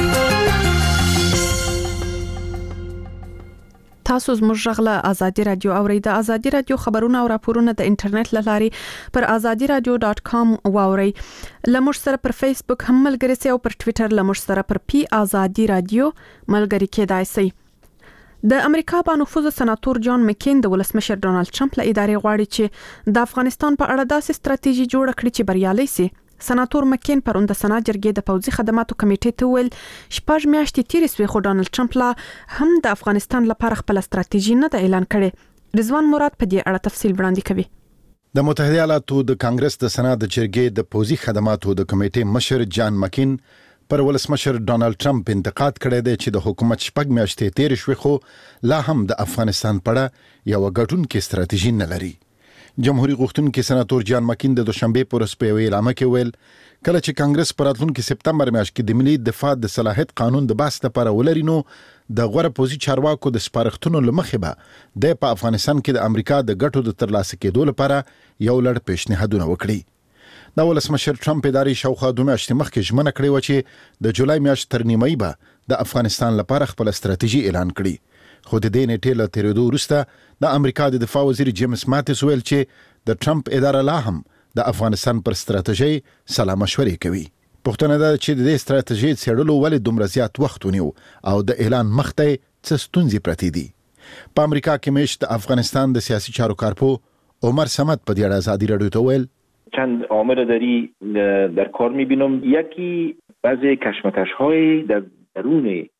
تاسو زموږ غږ له ازادي رادیو اورئ. د ازادي رادیو خبرونه او راپورونه د انټرنیټ له لارې پر azadiradio.com واورئ. لمر سره پر فیسبوک هم ملګری سئ او پر ټوئیټر لمر سره پر پی ازادي رادیو ملګری کېدای سئ. د امریکا بانفوذ سناتور جان مکین د ولسمشر ډونالد ټرمپ له ادارې غواړي چې د افغانستان په اړه داسې ستراتیژي جوړ کړي چې بریالي سي. سناتور مکین پرون د سنا جرګې د پوځي خدماتو کمیټې ته ویل 6 میاشتې تیرې سوې خو ډونالد ټرمپ لا هم د افغانستان لپاره خپل ستراتیژي نه اعلان کړي. رضوان مراد په دې اړه تفصیل وړاندې کوي. د متحده ایالاتو د کانګرس د سنا د جرګې د پوځي خدماتو د کمیټې مشر جان مکین پر ولسمشر ډونالد ټرمپ انتقاد کړی دی چې د حکومت 6 میاشتې تیرې شوې خو لا هم د افغانستان په اړه یو ګډونکې ستراتیژي نه لري. جمهوریت غوښتونکي سناتور جان مکین د دوشنبه پر ورځ په اعلامیه کې ویل کله چې کانګرس پر راتلونکي سپتمبر میاشت کې د ملي دفاع د صلاحیت قانون د بحث لپاره ولري نو د غوړه پوزي چارواکو د سپارښتنو لمخې به د افغانستان کې د امریکا د ګټو د ترلاسه کېدو لپاره یو لړ پیشنهادونه وکړي. دا ولسمشر ټرمپ اداري شاوخوا 2 میاشتې مخکې ژمنه کړې و چې د جولای میاشت تر نیمایي به د افغانستان لپاره خپل ستراتیژي اعلان کړي. خو د دې نیټې له تیریدو وروسته د امریکا د دفاع وزیر جیمز ماتیس ویل چې د ټرمپ اداره لا هم د افغانستان پر ستراتیژي سلا مشورې کوي. پوښتنه ده چې د دې ستراتیژي څېړلو ولې دومره زیات وخت ونیو او د اعلان مخته څه ستونزې پرتې دي. په امریکا کې مېشت د افغانستان د سیاسي چارو کارپو عمر صمد په دې اړه ازادي رادیو ته ویل چند عامل داری در کار می‌بینم. یکی بعضی کشمکش‌های در درون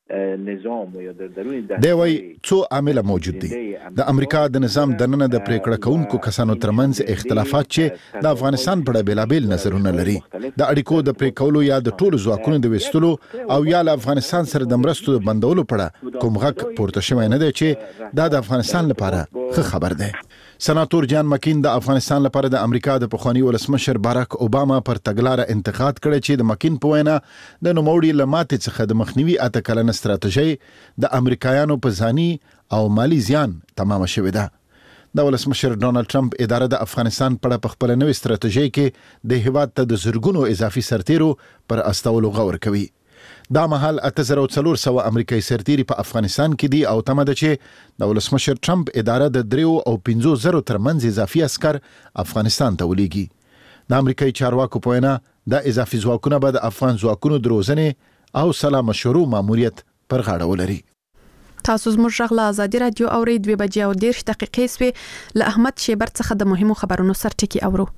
نظام یا در درون دی وای څو عامل موجود دي د امریکا د نظام دننه د پریکړه کوونکو کسانو ترمنځ اختلافات چې د افغانستان په اړه بیلابل نظرونه لري د اړیکو د پریکولو یا د ټولو ځواکونو د وستلو او یا له افغانستان سره د مرستو بندولو په اړه کوم غږ پورته شوی نه دی چې دا د افغانستان لپاره ښه خبر دی. سناتور جان مکین د افغانستان لپاره د امریکا د پخوانی ولسمشر باراک اوباما پر تګلاره انتقاد کړی چې د مکین په وینا د نوموړي لماتې څخه د مخنیوي اته کلنه ستراتیژي د امریکایانو په ځاني او مالی زیان تمامه شوې ده. د ولسمشر ډونالد ټرمپ اداره د افغانستان په اړه په خپل نوې ستراتیژي کې د هیواد ته د زرګونو اضافي سرتیرو پر استولو غور کوي. دا مهال 8400 امریکایي سرتیري په افغانستان کې دي او تمه ده چې د ولسمشر ټرمپ اداره د 3 او 50 ترمنځ اضافي عسكر افغانستان ته ولېږي. د امریکایي چارواکو په وینا د اضافي ځواکونه به د افغان ځواکونو د روزنې او سلا مشروع ماموریت پر غاړه ولري. تاسو زموږ غږ له ازادي رادیو اورئ 2:10 سوي له احمد شیبر څخه د مهمو خبرونو سرټکی اورو.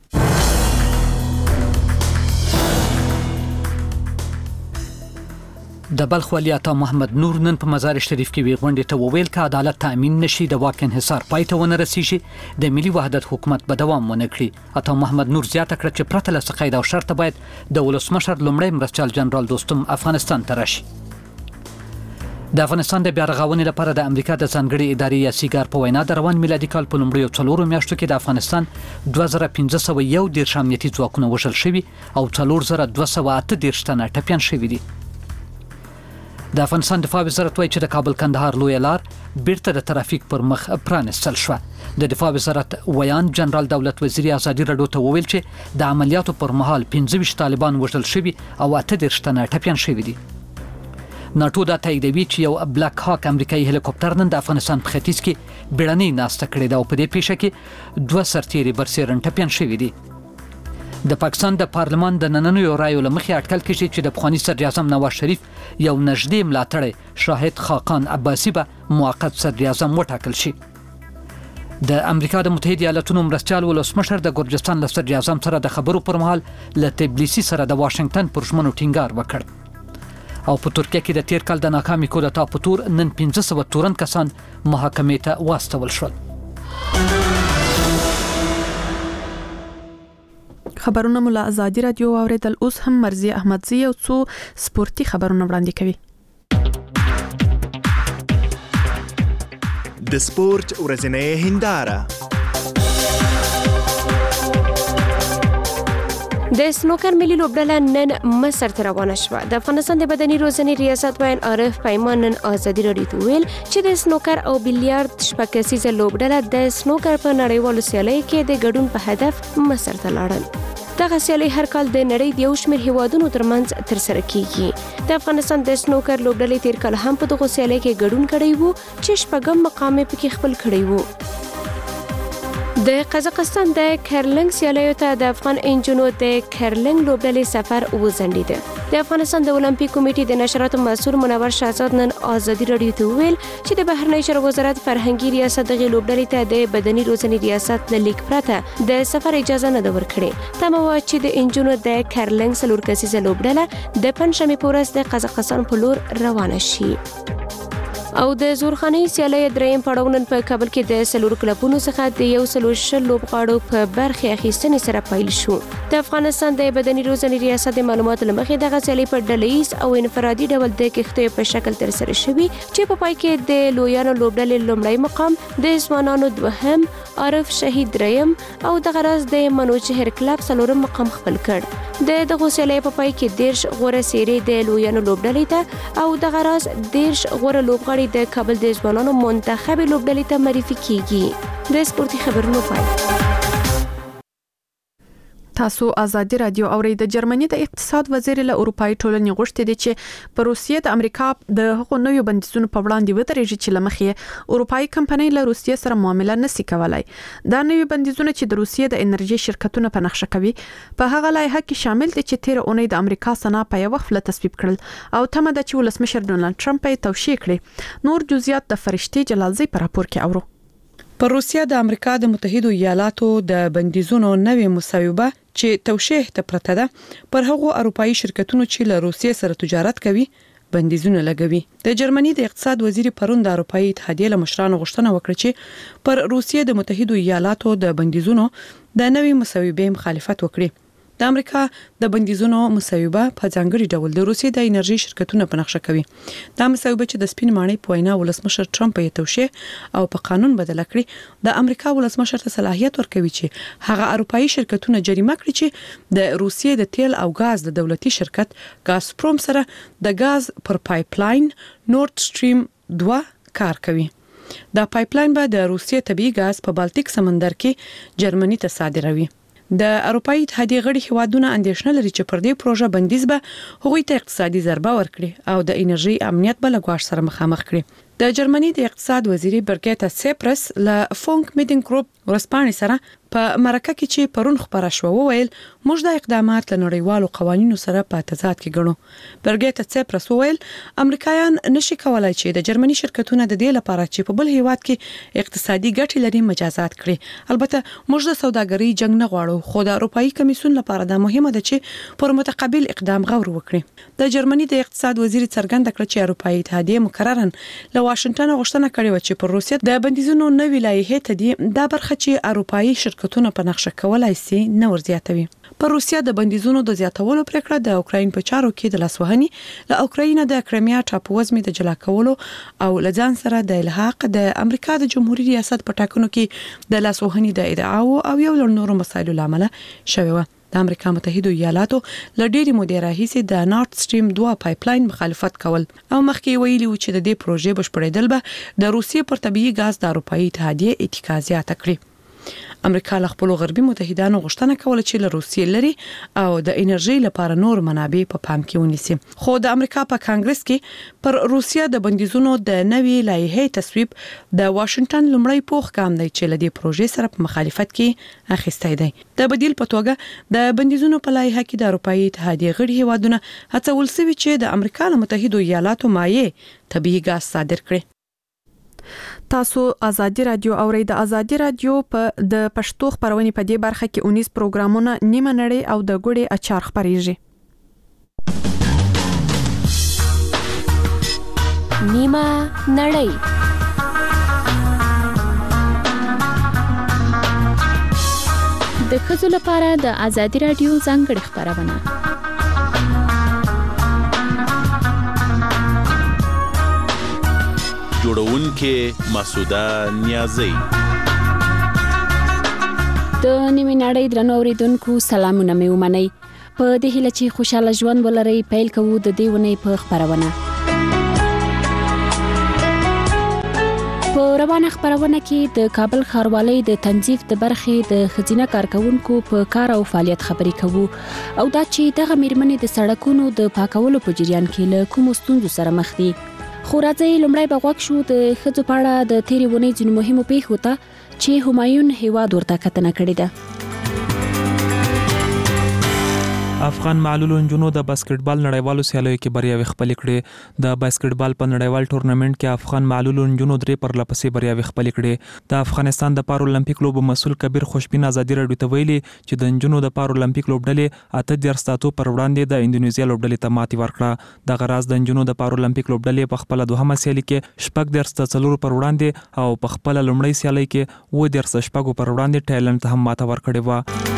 د بلخ والي عطا محمد نور نن په مزار شریف کې وی غونډې ته وویل ک عدالت تامین نشي د واک انحصار پای ته ونه رسیږي د ملي وحدت حکومت به دوام ونه کړي. عطا محمد نور زیاته کړه چې پرته له قید او شرط باید د ولسمشر لومړی مرستیال جنرال دوستم افغانستان ته راشي. د افغانستان د بیا رغونې لپاره د امریکا د ځانګړي ادارې یا سیګار په وینا د روان میلادي کال په لومړیو 4 میاشتو کې د افغانستان 2501 امنیتي ځواکونه وژل شوي او 4238 تنه ټپیان شوي دي. د افغانستان دفاع وزارت وایي چې د کابل کندهار لوی لار بیرته د ترافیک پر مخ پرانستل شو. د دفاع وزارت ویان جنرال دولت وزیر ازادي رادیو ته وویل چې د عملیاتو پر مهال 15 طالبان وژل شوي او 38 تنه ټپیان شوي دي. ناتو دا تاییدوي چې یو بلاک هاک امریکایي هلیکوپټر نن د افغانستان په ختیځ کې بیړنۍ ناسته کړې ده او په دې پیښه کې 2 سرتیري برسېرن ټپیان شوي دي. د پاکستان د پارلمان د نننیو رایو لمخې اټکل کېږي چې د پخوانی صدر اعظم نواز شریف یو نږدې ملاتړی شاهد خاقان عباسي به موقت صدر اعظم وټاکل شي. د امریکا د متحده ایالاتونو مرستیال ولسمشر د ګورجستان له صدر اعظم سره د خبرو پر مهال له تبلیسي سره د واشنگټن پر ژمنو ټینګار وکړ. او په ترکیه کې د تیر کال د ناکامي کودتا په تور نن 1500 تورن کسان محاکمې ته واستول شول. خبرونه مو له ازادي رادیو اوریدل. اوس هم مرزي احمدزي او څو سپورتي خبرونه وړاندې کوي. د سپورت ورځنۍ هنداره. د سنوکر ملي لوبډله نن مصر ته روانه شوه. د افغانستان د بدني روزنې ریاست وایي عارف پیمان نن ازادي رادیو ته ویل چې د سنوکر او بیلیارډ شپږ کسیزه لوبډله د سنوکر په نړیوالو سیالیو کې د ګډون په هدف مصر ته لاړل. دغه سیالي هر کال د نړۍ د یو شمېر هیوادونو ترمنځ ترسره کیږي. د افغانستان د سنوکر لوبډلې تیر کال هم په دغه سیالي کې ګډون کړی وو چې شپږم مقام یې پکې خپل کړی وو. د قزاقستان د کرلنګ سیالیو ته د افغان انجونو د کرلنګ لوبډلې سفر وځنډید. د افغانستان د اولمپیک کمیټې د نشراتو مسؤل منور شهزاد نن ازادي رادیو ته ویل چې د بهرنی چارو وزارت فرهنګي ریاست د لوبډلې ته د بدني روزنې ریاست له لیک پرته د سفر اجازه نه ده ورکړې. تمه وه چې د انجونو د کرلنګ 4 کسیزه لوبډله د پنځشنبې په ورځ د قزاقستان په لور روانه شي. او د زورخاني سیالي دریم پړاو نن په کابل کې د 4 کلبونو څخه د 100 لوبغاړو په برخه اخیستنې سره پیل شو. د افغانستان د بدني روزنې ریاست د معلوماتو لمخې دغه سیالي په ډلهیز او انفرادي ډول د کښتیو په شکل ترسره شوې چې په پای کې د لویانو لوبډلې لومړی مقام، د ځوانانو دوهم، عارف شهید دریم او د غرض د منوچهر کلب 4 مقام خپل کړ. د دغه سیالي په پای کې 10 غوره سیري د لویانو لوبډلې ته او د غرض 10 غوره لوبغاړي د کابل د ځوانانو منتخب لوبډلې ته معرفي کیږي. د سپورتي خبرونو پای. تاسو ازادي رادیو اورئ. د جرمني د اقتصاد وزیر له اروپאי ټولنې غوښتي دي چې په روسیې د امریکا د هغو نویو بندیزونو په وړاندې ودرېږي چې لمخې اروپאי کمپنۍ له روسیې سره معامله نشي کولای. دا نوی بندیزونه چې د روسیې د انرژي شرکتونو په نقشه کوي په هغه لایحه کې شامل دي چې تیر اونۍ د امریکا سنا په یو وخت تصویب کړل او تمه ده چې ولسمشر ډونالد ټرمپ یې توشیح کړي. نور جزئیات د فرشتي جلالزی په راپور کې اورو. پر روسیه د امریکا د متحده ایالاتو د بندیزونو نوې مصوبه چې توشیح ته پرته ده پر هغو اروپאי شرکتونو چې له روسیې سره تجارت کوي بندیزونه لګوي. د جرمني د اقتصاد وزیر پرون د اروپאי اتحادیې له مشرانو غوښتنه وکړه چې پر روسیې د متحده ایالاتو د بندیزونو د نوې مصوبې مخالفت وکړي. د امریکا د بندیزونو مصوبه په ځانګړي ډول د روسیې د انرژي شرکتونو په نقشه کوي. دا مصوبه چې د سپین ماڼۍ په وینا ولسمشر ټرمپ یې توشیح او په قانون بدل کړی د امریکا ولسمشر ته صلاحیت ورکوي چې هغه اروپאי شرکتونه جریمه کړي چې د روسیې د تیل او غاز د دولتي شرکت غازپروم سره د غاز پر پایپلاین نورد سټریم 2 کار کوي. دا پایپلاین به د روسیې طبيعي غاز په بالټیک سمندر کې جرمني ته صادروي. د اروپאי اتحادیې غړي هیوادونه اندېښنه لري چې پر دې پروژه بندیز به هغوی ته اقتصادي ضربه ورکړي او د انرژي امنیت بل غواړ سره مخامخ کړي. د جرمني د اقتصاد وزیر برګیتا سیپرس له فونک میټینګ ګروپ ورسپانې سره په مرکه کې چې پرون خبره شو وویل موږ د اقدامات له نړیوالو قوانینو سره په تضاد کې ګڼو. برګیتا سیپرس وویل امریکایان نشي کولای چې د جرمني شرکتونه د دې لپاره چې په بل هیواد کې اقتصادي ګټې لري مجازات کړي. البته موږ د سوداګرۍ جنگ نه غواړو خو د اروپאי کمیسیون لپاره دا مهمه ده چې پر متقابل اقدام غور وکړي. د جرمني د اقتصاد وزیر څرګنده کړ چې اروپאי اتحادیې مقررن له واشنگټن غوښتنه کړې و چې پر روسیې د بندیزونو نوې لایحه ته دی دا برخه چې اروپאי شرکتونه په نقشه کولای شي نه ورزیاتوي. پر روسیا د بندیزونو د زیاتولو پریکړه د اوکراین په چارو کې د لاسوهنې له اوکراین د کرایمیا ټاپووزمې د جلا کولو او لځان سره د الحاق د امریکا د جمهوریت ریاست په ټاکنو کې د لاسوهنې د ادعاو او یو له نورو مسایلو لامل شوی و. د امریکا متحده ایالاتو له ډېری مودې راهیسې د نورد سټریم 2 پایپلاین مخالفت کول او مخکې ویلي و چې د دې پروژې بشپړېدل به د روسیې پر طبيعي غاز د اروپאי اتحادیې اتکا زیاته کړي. امریکا له خپل غربي متحدانو غوښتنه کوله چې له روسیې لري او د انرژي لپاره نور منابع په پام کې ونیسي. خو د امریکا په کانګرس کې پر روسیا د بندیزونو د نوې لایحه تصویب د واشنگټن لومړی پوخ ګام دی چې له دې پروژې سره په مخالفت کې اخیستی دی. د بدیل په توګه د بندیزونو په لایحه کې د اروپאי اتحادیې غړي هیوادونه هڅول شوي چې د امریکا له متحده ایالاتو مایع طبيعي غاز صادر کړي. تاسو ازادي رادیو اورئ. د ازادي رادیو په د پښتو خبرونه په دې برخه کې 19 پروګرامونه نیمه نړۍ او د ګوړې اچار خبريږي. نیمه نړۍ د ښځو لپاره د ازادي رادیو ځانګړي خبرونه. جوړونکې مسعوده نیازی. د نیمه نړۍ درنو اوریدونکو سلامونه مې ومنئ. په دې هیله چې خوشاله ژوند ولرئ پیل کوو د دې ونې په خبرونه. په روانه خبرونه کې د کابل ښاروالۍ د تنظیف د برخې د خزینه کارکونکو په کار او فعالیت خبرې کوو او دا چې دغه میرمنې د سړکونو د پاکولو په جریان کې له کومو ستونزو سره مخ دي. خو راځي لومړی به غوږ شو د ښځو په اړه د تیرې ونې ځینو مهمو پیښو ته چې همایون هیواد ورته کتنه کړې ده. افغان معلولو نجونو د باسکټبال نړیوالو سیالیو کې بریاوي خپلې کړې. د باسکټبال په نړیوال ټورنمنټ کې افغان معلولو نجونو 3 پرلپسې بریاوي خپلې کړې. د افغانستان د پارالمپیک لوبو مسؤل کبیر خوشبین ازادي رادیو ته ویلي چې د نجونو د پارالمپیک لوبډلې 8 ساتو پر وړاندې د انډونیزیا لوبډلې ته ماتې ورکړه. د غراز د نجونو د پارالمپیک لوبډلې په خپل دوهمه سیالي کې 4 پر وړاندې او په خپل لومړی سیالي کې 7 پر وړاندې ټایلند ته هم ماته ورکړې و.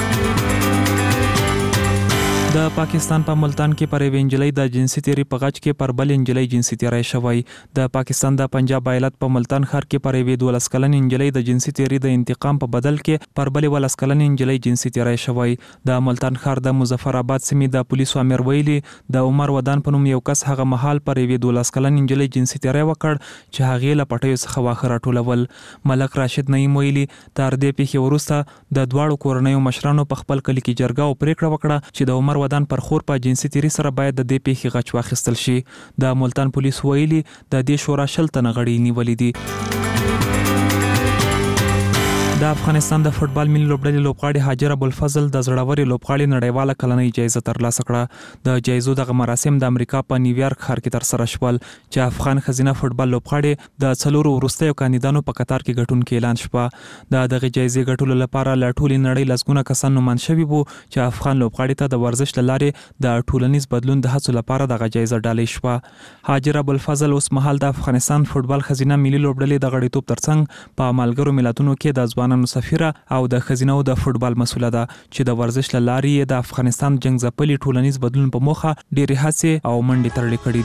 د پاکستان په ملتان کې پر وینجلۍ د جنسي تیری په غچ کې پر بل انجلۍ جنسي تیری شوی. د پاکستان د پنجاب ایالت په ملتان ښار کې پر 12 کلن انجلۍ د جنسي تیری د انتقام په بدل کې پر بل 12 کلن انجلۍ جنسي تیری شوی. د ملتان ښار د مظفر آباد سیمې د پولیسو امیر ویلي د عمر ودان په نوم یو کس هغه مهال پر 12 کلن انجلۍ جنسي تیری وکړ چې هغه له پټیو څخه واخه راټولول. ملک راشد نعیم ویلي تر دې پیښې وروسته د دواړو کورنیو مشرانو په خپل کلی کې جرګه او پریکړه وکړه چې د عمر ودان پر خور په جنسي تیری سره باید د دې پیښې غچ واخیستل شي. د ملتان پولیس ویلي د دې شورا 10 تنه غړي نیولې دي. د افغانستان د فوتبال ملي لوبډلې لوبغاړي هاجر ابوالفضل د زړوري لوبغاړي نړیواله کلنۍ جایزه ترلاسه کړه. د جایزو دغه مراسم د امریکا په نیویارک ښار کې ترسره شول چې افغان ښځینه فوتبال لوبغاړي د څلورو وروستیو کاندیدانو په قطار کې ګټونکي اعلان شوه. د دغه جایزې ګټلو لپاره له ټولې نړۍ لسګونه کسان نوماند شوي وو چې افغان لوبغاړي ته د ورزش له لارې د ټولنیز بدلون د هڅو لپاره دغه جایزه ډالۍ شوه. هاجر ابوالفضل اوس مهال د افغانستان فوتبال ښځینه ملي لوبډلې د غړیتوب ترڅنګ په ملګرو ملتونو کې د ځوانانو سفیره او د ښځینو د فوتبال مسوله ده چې د ورزش له لارې د افغانستان جنګ ځپلي ټولنیز بدلون په موخه ډېرې هڅې او منډې ترړې کړې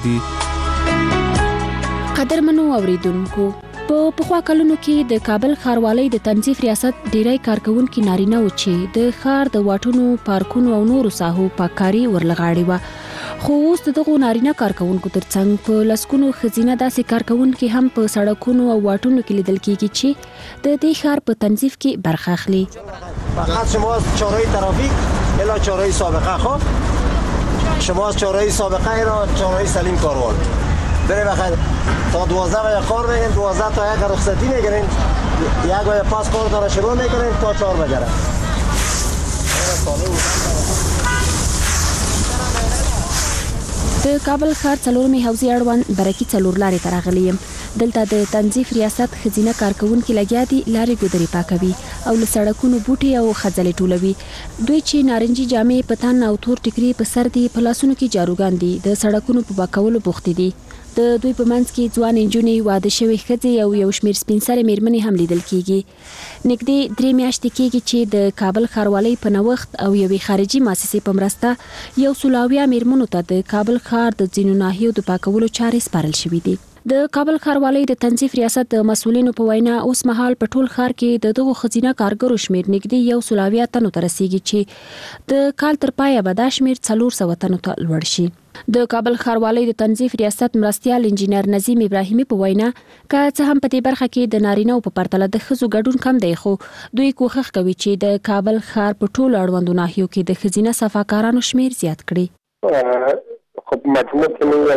دي. قدرمنو اوریدونکو، په پخوا کلونو کې د کابل ښاروالۍ د تنظیف ریاست ډیری کارکونکي نارینه و چې د ښار د واټونو، پارکونو او نورو ساحو پاککاري ورلغاړې وه. خو اوس دغه نارینه کارکونکو ترڅنګ په لسګونو ښځینه داسې کارکونکي هم په سړکونو او واټونو کې لیدل کیږي چې د دې ښار په تنظیف کې برخه اخلي. فقط شما از چهارراه ترافیک الی چهارراه سابقه، خب شما از چهارراه سابقه الی چهارراه سلیم کاروان برید بخیر تا 12 بجه کار میکنین، 12 تا 1 رخصتی میگیرین، 1 بجه پاس کارتون را شروع میکنین تا 4 بجه. د کابل ښار څلورمې حوزې اړوند برکي څلور لارې ته راغلی یم. دلته د تنظیف ریاست ښځینه کارکونکي لګیا دي لارې ګودرې پاکوي او له سړکونو بوټي او خځلې ټولوي. دوی چې نارنجي جامې په تن او تور ټیکري په سر دي، په لاسونو کې جاروګان دي، د سړکونو په پاکولو بوختې دي. د دوی په منځ کې ځوان نجونې، واده شوې ښځې او یو شمېر سپین سرې مېرمنې هم لیدل کیږي. نږدې 3 میاشتې کیږي چې د کابل ښاروالۍ په نوښت او یوې خارجي مؤسسې په مرسته 100 مېرمنو ته د کابل ښار د ځینو ناحیو د پاکولو چارې سپارل شوې دي. د کابل ښاروالۍ د تنظیف ریاست د مسؤلینو په وینا اوس مهال په ټول ښار کې د دغو ښځینه کارګرو شمېر نږدې 100 تنو ته رسیږي چې د کال تر پایه به دا شمېر 400 تنو ته لوړ شي. د کابل ښاروالۍ د تنظیف ریاست مرستیال انجینر نظیم ابراهیمي په وینا که څه هم په دې برخه کې د نارینه‌و په پرتله د ښځو ګډون کم دی، خو دوی کوښښ کوي چې د کابل ښار په ټولو اړوندو ناحیو کې د ښځینه صفاکارانو شمېر زیات کړي. خب مجموع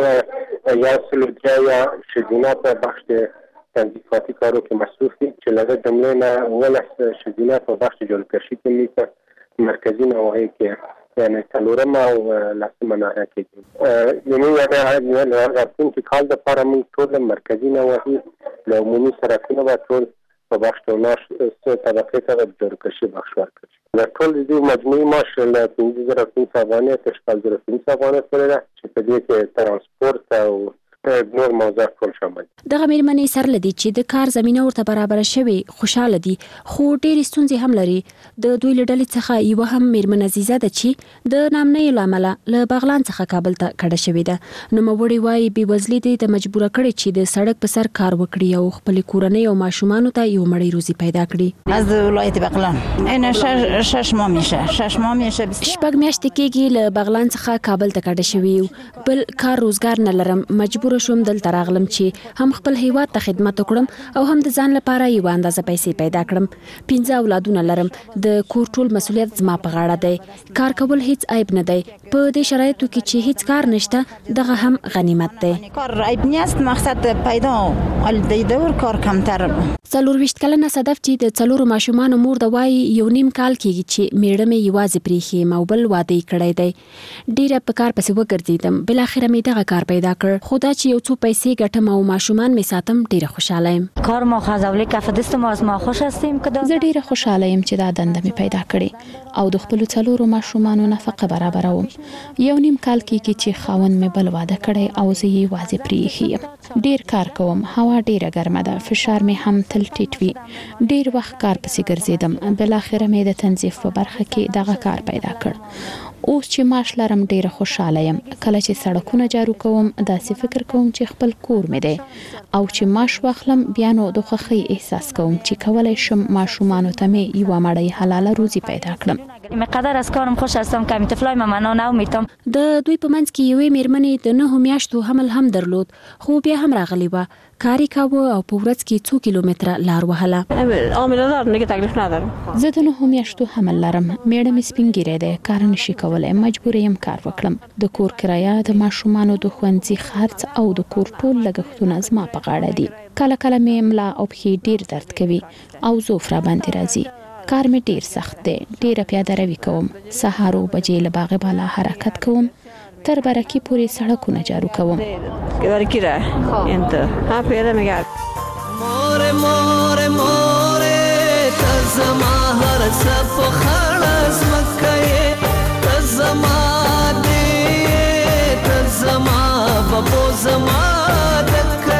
کنی یا سلوکیا یا ښځینه په بخش تنظیفاتی کارو کې مصروف دي چې لږ جمله نه ولس ښځینه په بخش جلوکشی کې په مرکزي نواحی کې یعنی څلورم او لسمه ناحیه کې یعنی هغه راتلونکي کال دپاره موږ ټول مرکزي نواحي له عمومي سرکونو به ټول په بخش ټولناش طبقې ته د جلوکشي بخش ورکړي. د ټول دې مجموعي معاش له 15,500 افغانۍ تر 14,500 افغانۍ پورې ده چې په دې کې ترانسپورت او نور موضوعات ټول شامل دي. دغه مېرمنې سر لدی چې د کار زمينه ورته برابر شوي خوشاله دي، خو ډېرې ستونزې هم لري. د دوی له ډلې څخه یوه هم مېرمن عزیزه ده چې د نامنۍ له امله له بغلان څخه کابل ته کډه شوې ده. نوموړې وایي بېوزلي دې ته مجبوره کړې چې د سړک په سر کار وکړي او خپلې کورنۍ او ماشومانو ته یو مړۍ روزي پیدا کړي. از ولایت بغلان این 6 ماه میشه 6 ماه میشه. شپږ میاشتې کېږي له بغلان څخه کابل ته کډه شوې، بل کار روزګار نه لرم، مجبور شوم دلته راغلم چې هم خپل هیواد ته خدمت وکړم او هم د ځان لپاره یو اندازه پیسې پیدا کړم. 15 اولادونه لرم، د کور ټول مسؤلیت زما په غاړه دی. کار کول هیڅ عیب نه دی، په دې شرایطو کې چې هیڅ کار نشته دغه هم غنیمت دی. کار عیب نیست، مقصد پیدا ال د دور کار کمتر. 24 کلنه صدف چې د څلورو ماشومانو مور د وایي 1.5 کال کېږي چې میړه مې یوازې پریښی او بل واده کړی دی. ډیره په کار پسې وګرځیدم، بل اخر مې دغه کار پیدا کړ. خدا چې یو څو پیسې ګټم او ماشومان مې ساتم، ډیره خوشاله یم. کار ما خزاولی کف دست ما از ما خوش هستیم که زه ډیره خوشاله یم چې دا دنده مې پیدا کړې او د خپل څلورو ماشومانو نفقه برابروم. 1.5 کال کېږي چې خاوند مې بل واده کړی او زه یې واځي پریښی یم. ډیر کار کوم، هوا ډیره ګرمه ده، فشار مې هم تل ټیټ وي. ډیر وخت کار پسې ګرځیدم، بل اخر مې د تنظیف په برخه کې دغه کار پیدا کړ. اوس چې معاش لرم ډیره خوشاله یم. کله چې سړکونه جارو کوم داسې فکر کوم چې خپل کور مې دی، او چې معاش واخلم بیا نو د خوښۍ احساس کوم چې کولای شم ماشومانو ته مې یوه مړۍ حلاله روزي پیدا کړم. مقدار از کارم خوش هستم که طفلای منو نمیتم. د دوی په منځ کې یوې میرمنې د 9 میاشتو حمل هم درلود خو بیا هم راغلی و کاری کاوه او په ورځ کې 2 کیلومتره لار وهله. عامله دارم دیگه تکلیف ندارم. زه د 9 میاشتو حمل لرم. میړه مې سپینګیری دی، کار نشي کولای، مجبور یم کار وکړم. د کور کرایه، د ماشومانو د ښوونځي خرڅ او د کور ټول لګښتونه زما په غاړه دي. کله کله مې ملا او پښې ډیر درد کوي او زوف را باندې راځي. کار مې ډیر سخت دی، ډیره پیاده روي کوم، سهار او بجې له باغ بالا حرکت کوم، تر برکی پورې سړکونه جارو کوم. برکی را انت ها پیاده میگم مور مور مور تزما هر صف خلاص مکه تزما دې تزما بابو زما دکه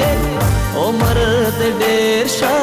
عمر دې ډیر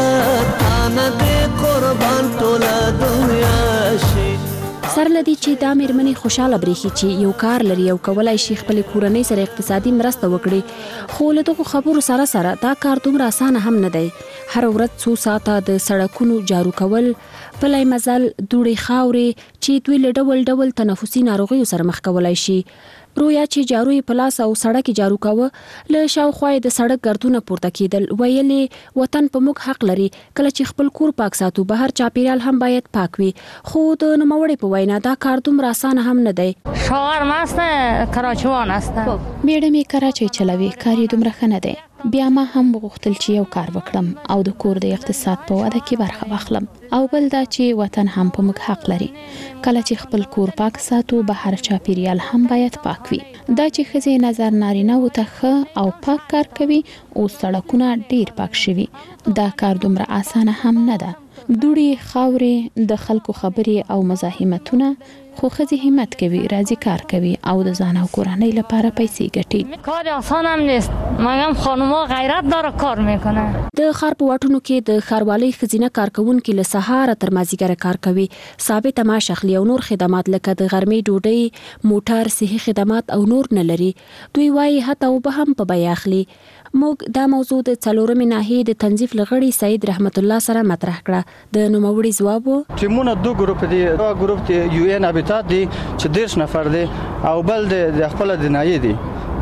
شاتانه دې قربان ټوله دنیا شي. سر لدی چې دا میرمنې خوشاله بریخي چې یو کار لري او کولای شي خپل کورنۍ سره اقتصادي مرسته وکړي، خو له دغه خبرو سره دا کار دومره اسانه هم نه دی. هر ورځ 2 ساعته د سړکونو جارو کول، پلای مزل، دوړې خاورې چې دوی له ډول تنفسي ناروغیو سره مخ کولای شي. رویا چې جارو یې پلاس او سړک جارو کاوه، له شاوخوا د سړک ګردونه پورته کیدل، ویلې وطن په موږ حق لري کله چې خپل کور پاک ساتو، بهر چاپیریال هم باید پاک وي. خو د نوموړې په وینا دا کار دومره اسانه هم نه دی. شوهر مست کراچوان است. میړه مې کراچۍ چلوي، کار یې دومره ښه نه دی. بیا ما هم غوښتل چې یو کار وکړم او د کور د اقتصاد په وده کې برخه واخلم، او بل دا چې وطن هم په موږ حق لري کله چې خپل کور پاک ساتو، بهر چاپیریال هم باید پاک وي. دا چې ښځې نظر نارینه و ته ښه او پاک کار کوي او سړکونه ډیر پاک شوي، دا کار دومره اسانه هم نه ده. دوړې خاورې، د خلکو خبرې او مزاحمتونه، خو ښځې همت کوي، راځي کار کوي او د ځان او کورنۍ لپاره پیسې ګټي. کار آسان هم نیست، مګم خانوما غیرت داره کار میکنه. د ښار په واټونو کې د ښاروالۍ ښځینه کارکونکي له سهاره تر مازیګره کار کوي، ثابت معاش اخلي او نور خدمات لکه د غرمې ډوډۍ، موټر، صحي خدمات او نور نه لري. دوی وایي حتی اوبه هم په بیه اخلي. موږ دا موضوع د 4مې ناحیې د تنظیف لغړی سید رحمت الله سره مطرح کړه. د نوموړي ځواب و ټیمونه 2 ګروپ دي، یو ګروپ د یو ان هابیټات دي چې 10 نفر دي او بل د خپل د ناحیې دي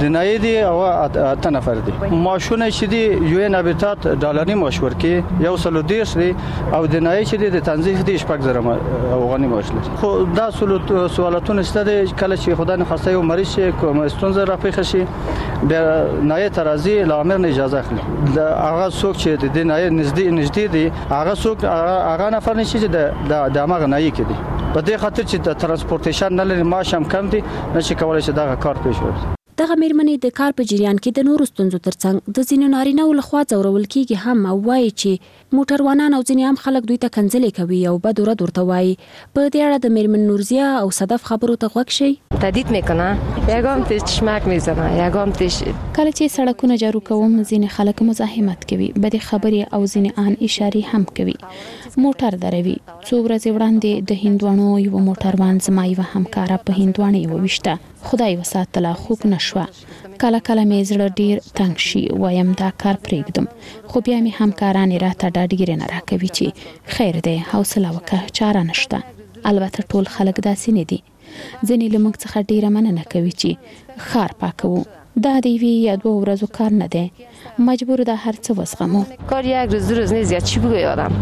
او 8 نفر دي. معاشونه چې دي یو ان هابیټات ډالري معاش ورکي، یو سلو 10 دي او د ناحیې چې دي د تنظیف دي 6,000 افغاني معاش لري. خو دا سوالاتونه ستاسو کله چې خدای نه خواسته یو مریض شي، کوم ستونزه رافیخ شي، بیا ناحیې ترازی لامر نه اجازه اخلي. د هغه څوک چې د ناحیې نږدې دي، هغه څوک هغه نفر نشي چې د هغه ناحیې کې دي. په دې خاطر چې د ترانسپورټیشن نه لري، معاش هم کم دي، نشي کولای چې دا کار پیښ وکړي. دغه میرمنې د کار په جریان کې د نورو ستونزو ترڅنګ د ځینو نارینه‌و لخوا ځورول کیږي هم، او وایي چې موټروانان او ځینې هم خلک دوی ته کنځلې کوي او بد ورد ورته وایي. په دې اړه د میرمن نورزیا او صدف خبرو ته غوږ شئ. تهدید میکنه، یگام تیش چشمک میزنه، یگام تیش. کله چې سړکونه جارو کوم، ځینې خلک مزاحمت کوي، بد خبرې او ځینې ان اشارې هم کوي. موټر دروي. 2 ورځې وړاندې د هندوانو یو موټروان زما یو همکاره په هندوانه وويشته، خدای وساتله، خوب نشوه. کله کله مې زړه ډیر تنګ شي، وایم دا کار پرېږدم، خو بیا مې همکارانې راته ډاډګیري نه راکوي چې خیر دی، حوصله وکړه، چاره نشته. البته ټول خلک داسې نه دي، ځینې له موږ څخه ډیره مننه کوي چې ښار پاکوو. دا د یوې یا 2 ورځو کار نه دی، مجبور ده هر څه وزغمو. کار یک روز نیست، چی بگوی آدم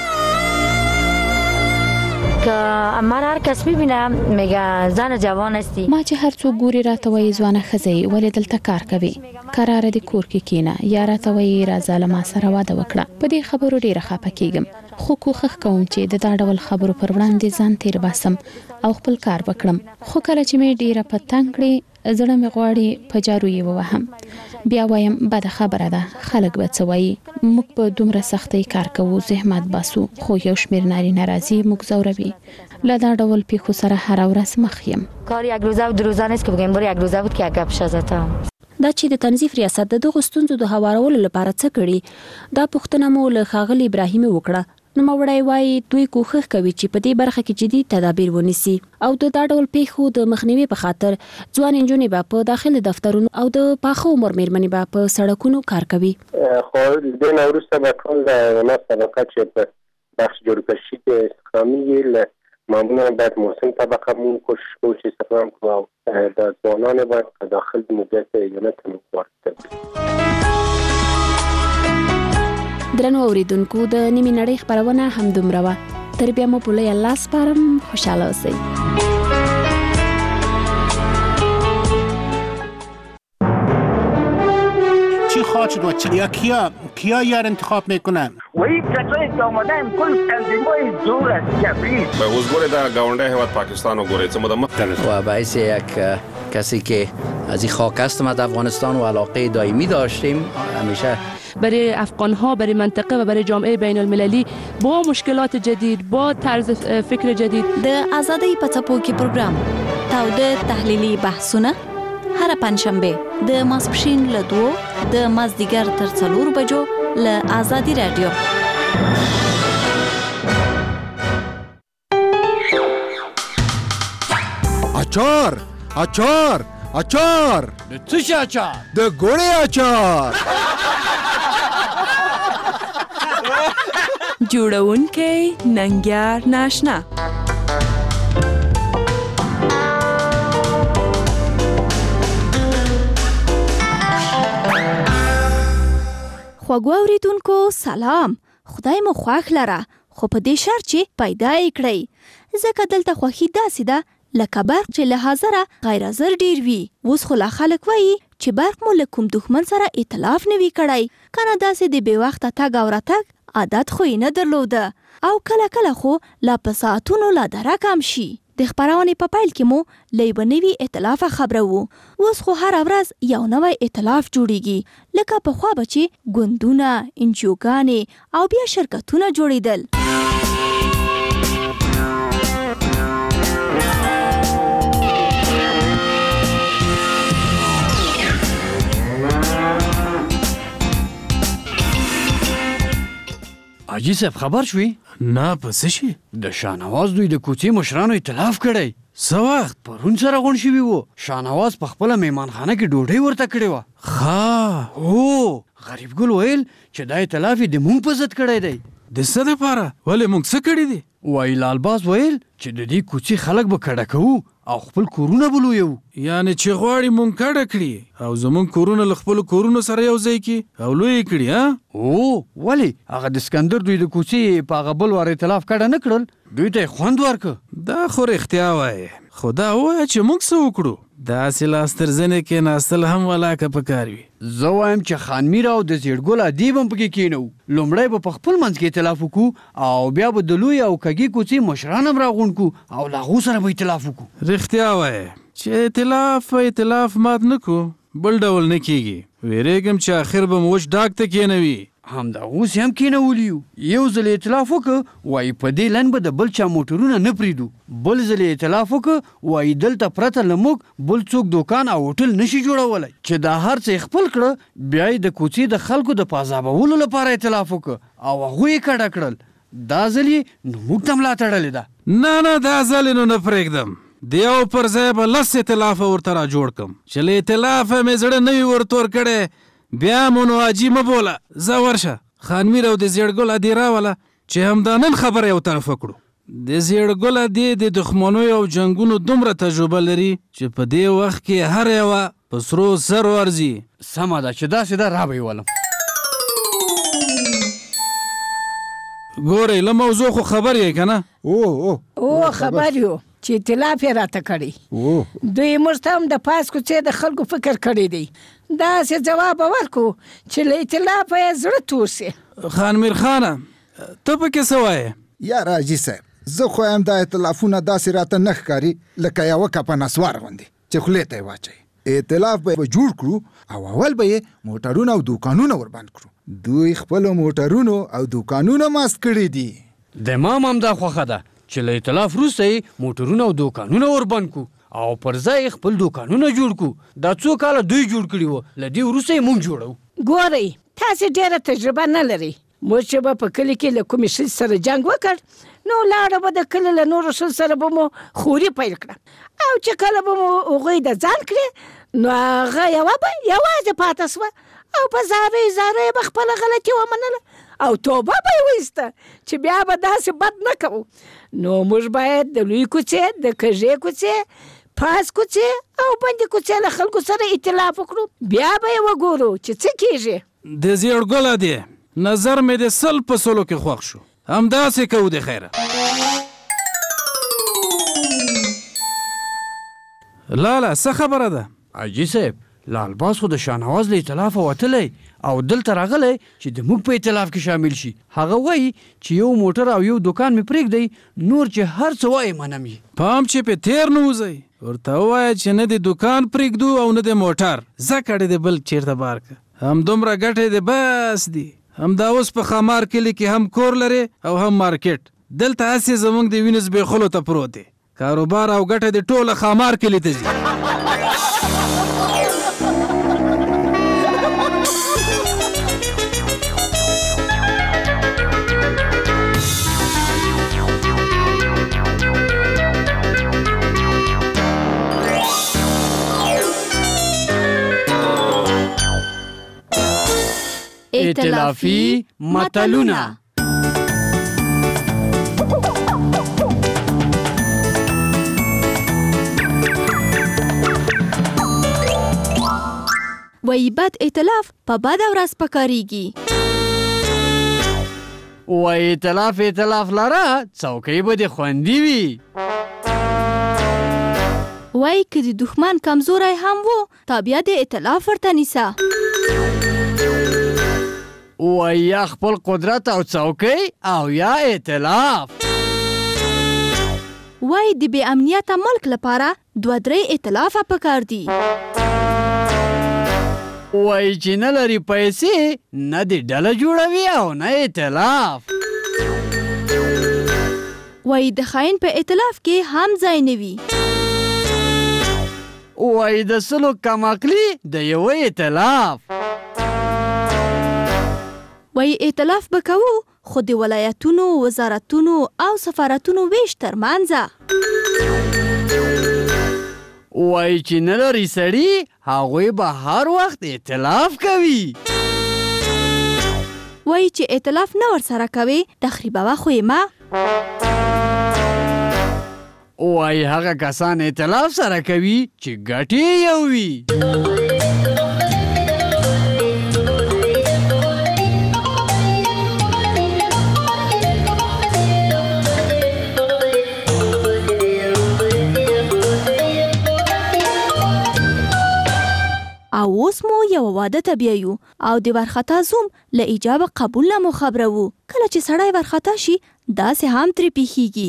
که من هر کس میبینم میگه زن جوان هستی. ما چې هر څوک ګوري راته وایي ځوانه ښځه ولې دلته کار کوي، قراره د کور کې کینه، یا راته وایي راځه له ما سره واده وکړه. په دې خبرو ډیره خفه کیږم، خو کوښښ کوم چې د دا ډول خبرو پر وړاندې ځان تیر باسم او خپل کار وکړم. خو کله چې مې ډیره په تنګ کړي، زړه مې غواړي په جارو یې ووهم. بیا وایم بده خبره ده، خلک به څه وایي، موږ په دومره سختۍ کار کوو، زحمت باسو، خو یو شمیر نارینه راځي موږ ځوروي. له دا ډول پیښو سره هر ورځ مخ یم. کار یک روزه و 2 روزه نیست که بگیم برو یک روزه بود که یک گپ شزتم. دا چې د تنظیف ریاست د دغه ستونزو د هوارولو لپاره څه کړي، دا پوښتنه مو له ښاغلي ابراهیم وکړه. نوموړی وایي دوی کوښښ کوي چې په دې برخه کې جدي تدابیر ونیسي او د دا ډول پیښو د مخنیوي په خاطر ځوان نجونې به په داخلي دفترونو او د پاخه عمر میرمنې به په سړکونو کار کوي. خو د نوروز به ټول د ناس طبقه چې په بخش جوړکشي کې استخدامي له معمولا باید مسن طبقه مون کوشش کوو چې استخدام کړو او د ځوانانو باید په داخل د مدیریت ایالت وارد درنو اوریدونکو د نیمې نړۍ خبرونه همدومره وه. تر بیا مو په لوی الله سپارم. خوشحاله اوسئ. چی خواهد شد و یا کیا یار انتخاب میکنن؟ و این کسایی که آمدن کل تنظیم‌های زور است جبری. به حضور در گاونده هیواد پاکستان و گوریت و باعث یک کسی که از این خاک هستم از افغانستان و علاقه دائمی داشتیم همیشه برای افغان‌ها، برای منطقه و برای جامعه بین المللی با مشکلات جدید، با طرز فکر جدید. د آزادۍ په څپو کې پروګرام تاوده تحلیلي بحثونه هر پنځشنبه د ماسپښین له 2 د مازدیګر تر 4 بجو له آزادي رادیو. اچار د څه شي اچار؟ د ګوړې اچار. جوړونکی ننګیار ناشنا. خوږو اوریدونکو سلام. خدای مو خوښ لره، خو په دې شرط چې پیدا یې کړئ، ځکه دلته خوښي داسې ده لکه برق چې له حاضره غیر حاضر ډیر وي. اوس خو لا خلک وایي چې برق مو له کوم دښمن سره ائتلاف نه وي کړی، کنه داسې د بې وخته تګ او راتګ عادت خو یې نه درلوده، او کله کله خو لا په ساعتونو لا درک هم شي. د خبرونې په پیل کې مو له یوه نوي ائتلاف خبره وو، اوس خو هره ورځ یو نوی ائتلاف جوړیږي، لکه پخوا به چې ګوندونه، انجیوګانې او بیا شرکتونه جوړېدل. حاجی صاحب خبر شوي؟ نه پس شي د شاهنواز دوی د کوڅې مشرانو ائتلاف کړی. څه وخت؟ پرون سره غونډ شوي وو. شاهنواز په خپله میهمانخانه کې ډوډۍ ورته کړې وه. هو غریب ګل ویل چې دا ائتلاف یې د مونږ په ضد کړی دی. د څه دپاره؟ ولې مونږ څه کړي دي؟ وایي لالباز ویل چې د دې کوڅې خلک به کډه کوو او خپل کورونه به لویو. یعنې چې غواړي مونږ کډه کړي او زمونږ کورونه له خپلو کورونو سره یو ځای کړي او لوی یې کړي. ولې هغه د اسکندر دوی د کوڅې په هغه بل وار ائتلاف کډه نه کړل، دوی ته یې خوند ورکړ. دا خو رښتیا وایي، خو دا ووایه چې مونږ څه وکړو؟ داسې لاس تر زنې کېناستل هم ولاکه پکار وي. زه وایم چې خان میر او د زیړګل ادیب هم پکې کېنو. لومړی به په خپل منځ کې ائتلاف وکړو او بیا به د لوی او کږې کوڅې مشران هم راغونډ کړو او له هغو سره به ائتلاف وکړو. رښتیا وایې چې ائتلاف مات نه کړو بل ډول نه کېږي. ویرېږم چې آخر به مو وچ ډاک ته کېنوي. همدا اوس هم کېنولي یو. یو ځل ائتلاف وکړه وایي په دې لن به د بل چا موټرونه نه پرېږدو. بل ځل ائتلاف وکړه وایي دلته پرته له موږ بل څوک دوکان او هوټل نشي جوړولی. چې دا هر څه یې خپل کړه، بیا یې د کوڅې د خلکو د پازابولو لپاره ائتلاف وکړه او هغوی یې کډه کړل. دا ځل یې نو موږ ته ملا تړلې ده. نه دا ځل یې نو نه پرېږدم. د یو پر ځای به 10 ائتلافه ورته را جوړ کړم چې له ائتلافه مې زړه نه وي ورتور کړی. بیا مو نو حاجي مه بوله، ځه ورشه خان میر او د زیړګل ادې راوله چې همدا نن خبره یو طرفه کړو. د زیړګل ادې د دښمنیو او جنګونو دومره تجربه لري چې په دې وخت کې هر یوه په سرو زرو ارځي. سمه ده چې داسې ده را به یې ولم. ګورئ له موضوع خو خبر یې که نه؟ خبر یو چې ائتلاف یې راته کړی. دوی موږ ته هم د پاس کوڅې د خلکو فکر کړی دی. داسې جواب ورکړو چې له ائتلافه یې زړه تور سي. خان میر خانه ته پکې څه وایې؟ یار حاجي صاحب زه خو یم دا ائتلافونه داسې راته نه ښکاري لکه یوه کپه نسوار غوندې چې خولې ته یې واچوي. ائتلاف به جوړ کړو او اول به یې موټرونه او دوکانونه وربند کړو. دوی خپلو موټرونو او دوکانونه ماست کړي دي. د ما هم دا خوښه ده چې له ائتلاف وروسته یې موټرونه او دوکانونه وربند کړو او پر ځای خپل دوکانونه جوړ کړو. دا څو کاله دوی جوړ کړي وو، له دې وروسته یې مونږ جوړو. ګورئ تاسې ډېره تجربه نه لرئ. موږ چې به په کلي کې له کومې ښځې سره جنګ وکړ نو لاړه به د کلي له نورو ښځو سره به مو خوري پیل کړه، او چې کله به مو هغوی د ځان کړې نو هغه یوه به یوازې پاته سوه او په زارۍ به خپله غلطي ومنله او توبه به یې وایسته چې بیا به داسې بد نه کوو. نو موږ باید د لوی کوڅې د کږې کوڅې پاس کوڅې او بندې کوڅې له خلکو سره اختلاف وکړو، بیا به یې وګورو چې څه کېږي. د زیړ ګله دی نظر مې د 100 په 100 کې خوښ شو. همداسې کوو د خیره. لاله څه خبره ده؟ حاجي صاحب لالباس خو د شاهنواز له ائتلاف وتلی او دلته راغلی چې د موږ په ائتلاف کې شامل شي. هغه وایي چې یو موټر او یو دوکان مې پرېږدی، نور چې هر څه وایي منم یې. پام چې په تیر نه وځئ، ورته ووایه چې نه د دوکان پرېږدو او نه د موټر، زکړې د بل چېرته بار که. همدومره ګټې د بس دي. همدا اوس په خامار کلي کې هم کور لري او هم مارکیټ. دلته هسې زموږ د وینې زبېښلو ته پروت دی. کاروبار او ګټه د ټوله خامار کلي ته ځي. ائتلافي متلونه. وایي بد ائتلاف په بده ورځ پکارېږي. وایي ائتلاف لره څوکۍ به دې خوندي وي. وایي که د دښمن کمزوری هم و تا بیا د ائتلاف ورته نیسه. وایي یا خپل قدرت او څوکۍ او یا ائتلاف. وایي د بې امنیته ملک لپاره 2-3 ائتلافه پکار دي. وایي چې نه لري پیسې نه دې ډله جوړوي او نه ائتلاف. وایي د خاین په ائتلاف کې هم ځای نه وي. وایي د سلو کم عقلي د یوه ائتلاف. وایي ائتلاف به کوو خو د ولایتونو، وزارتونو او سفارتونو ویش ترمنځه. وایي چې نه لري سړي هغوی به هر وخت ائتلاف کوي. وایي چې ائتلاف نه ورسره کوي تخریبوه خو یې مه. وایي هغه کسان ائتلاف سره کوي چې ګټې یو وي. او اوس مو یو واده ته بیایو او د ورخطا زوم له ایجاب قبول نه مو خبرو. کله چې سړی ورخطا شي داسې هم ترې پیښیږي.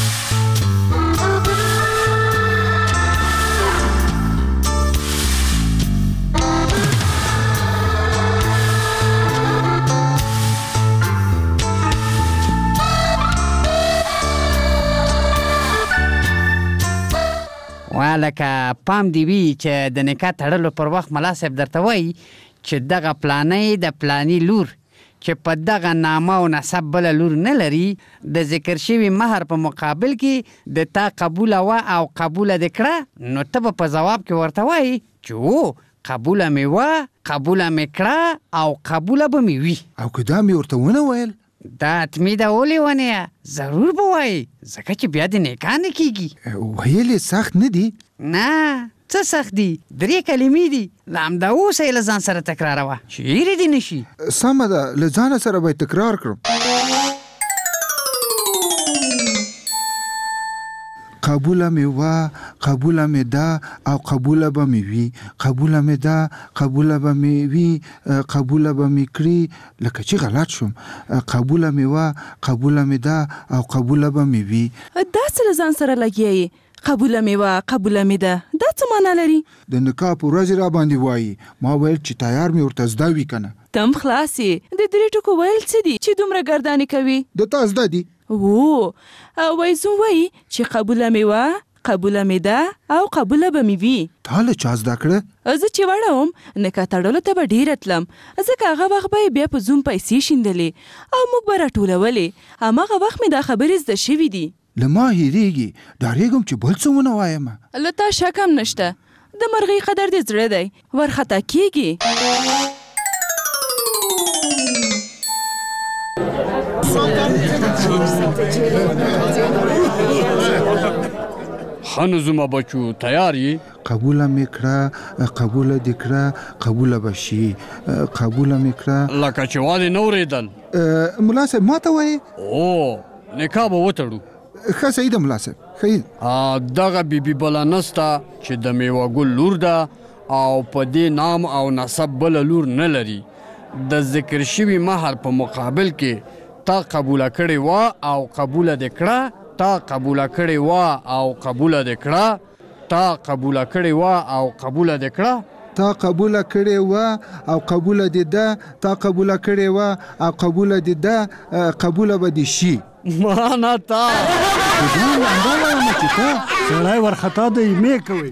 لکه پام دی وي چې د نکاح تړلو پر وخت ملا صاحب درته وایي چې دغه پلانۍ د پلاني لور چې په دغه نامه او نسب بله لور نه لري د ذکر شوي مهر په مقابل کې د تا قبوله وه او قبوله دې کړه، نو ته به په ځواب کې ورته وایي چې او قبوله مې وه، قبوله مې کړه او قبوله به مې وي. او که دا مې ورته ونه ویل دا حتمي ده ولې ونیه ضرور به وایي ځکه چې بیا د نکاح نه کېږي. ویل یې سخت نه دي؟ نه څه سخت دي، 3 کلمې دي. له همدا اوسه یې له ځان سره تکراروه چې هېرې دې نه شي. سمه ده له ځانه سره به یې تکرار کړم. قبوله مې وه، قبوله مې ده او قبوله به مې وي، قبوله مې ده، قبوله به مې وي، قبوله به مې کړي. لکه چې غلط شوم. قبوله مې وه، قبوله مې ده او قبوله به مې وي. دا څه له ځان سره لګیایي؟ قبوله مې وه، قبوله مې ده، دا څه معنا لري؟ د نکاح په ورځ را باندې وایي. ما ویل چې تیار مې ورته زده وي که نه. تم خلاص یې. د 3 ټکو ویل څه دي چې دومره ګردانې کوي؟ د تا زده دي. وایي زوم وایي چې قبوله مې وه، قبوله مې ده او قبوله به مې وي. تا له چا زده کړه؟ زه چې وړه وم نکاح تړلو ته به ډېره تلم، ځکه هغه وخت به یې بیا په زوم پیسې شیندلې او موږ به راټولولې. هماغه وخت مې دا خبرې زده شوي دي. له ما هېرېږي، ډارېږم چې بل څه ونه وایم. له تا شک هم نشته، د مرغۍ قدر دې زړه دی، ورخطا کېږي. خانو زما بچو تیار یې؟ قبوله مې کړه، قبوله دې کړه، قبوله به شي، قبوله مې کړه. لکه چې واده نه اورېدل. ملا صاحب ما ته وایې؟ او نکاح به وتړو. ښه صحیح ده ملا صاحب، ښه. دغه بیبي بله نسته چې د میوه ګل لور ده او په دې نام او نسب بله لور نه لري. د ذکر شوي مهر په مقابل کې تا قبوله کړې وه او قبوله دې کړه، تا قبوله کړې وه او قبوله دې کړه، تا قبوله کړې وه او قبوله دې کړه، تا قبوله کړې وه او قبوله دې ده، تا قبوله کړې وه او قبوله دې ده، قبوله به دې شي. معنا تا ځان لنډه وایم چې ته سړی ورخطا د ایمې کوي.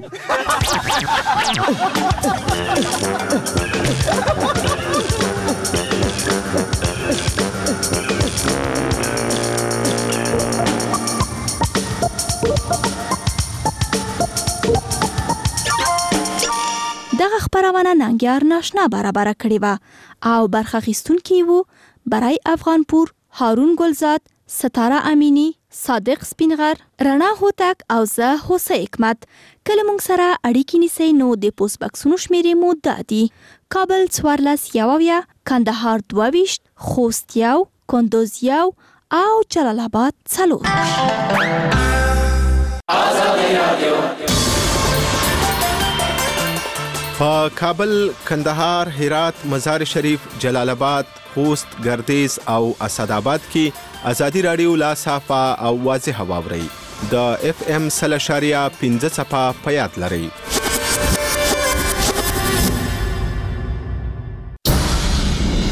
دغه خبرونه ننګیار ناشنا برابر کړې وه او برخه اخیستونکي وو برای افغانپور هارون ګلزاد، ستاره امینی، صادق سپینغر، رڼا هوتک او زه هوسه حکمت. کله مونږ سره اړیکې نیسئ نو د پوسټ بکسونو شمیرې مو دا دي: کابل 14 کندهار 22 خوست 1 کندوز 1 او جلال آباد 4. په کابل، کندهار، هرات، مزار شریف، جلال آباد، خوست، ګردیز او اسداباد کې ازادي رادیو لا صافه او واضح واوري. د FM 1.5 په یاد لرئ.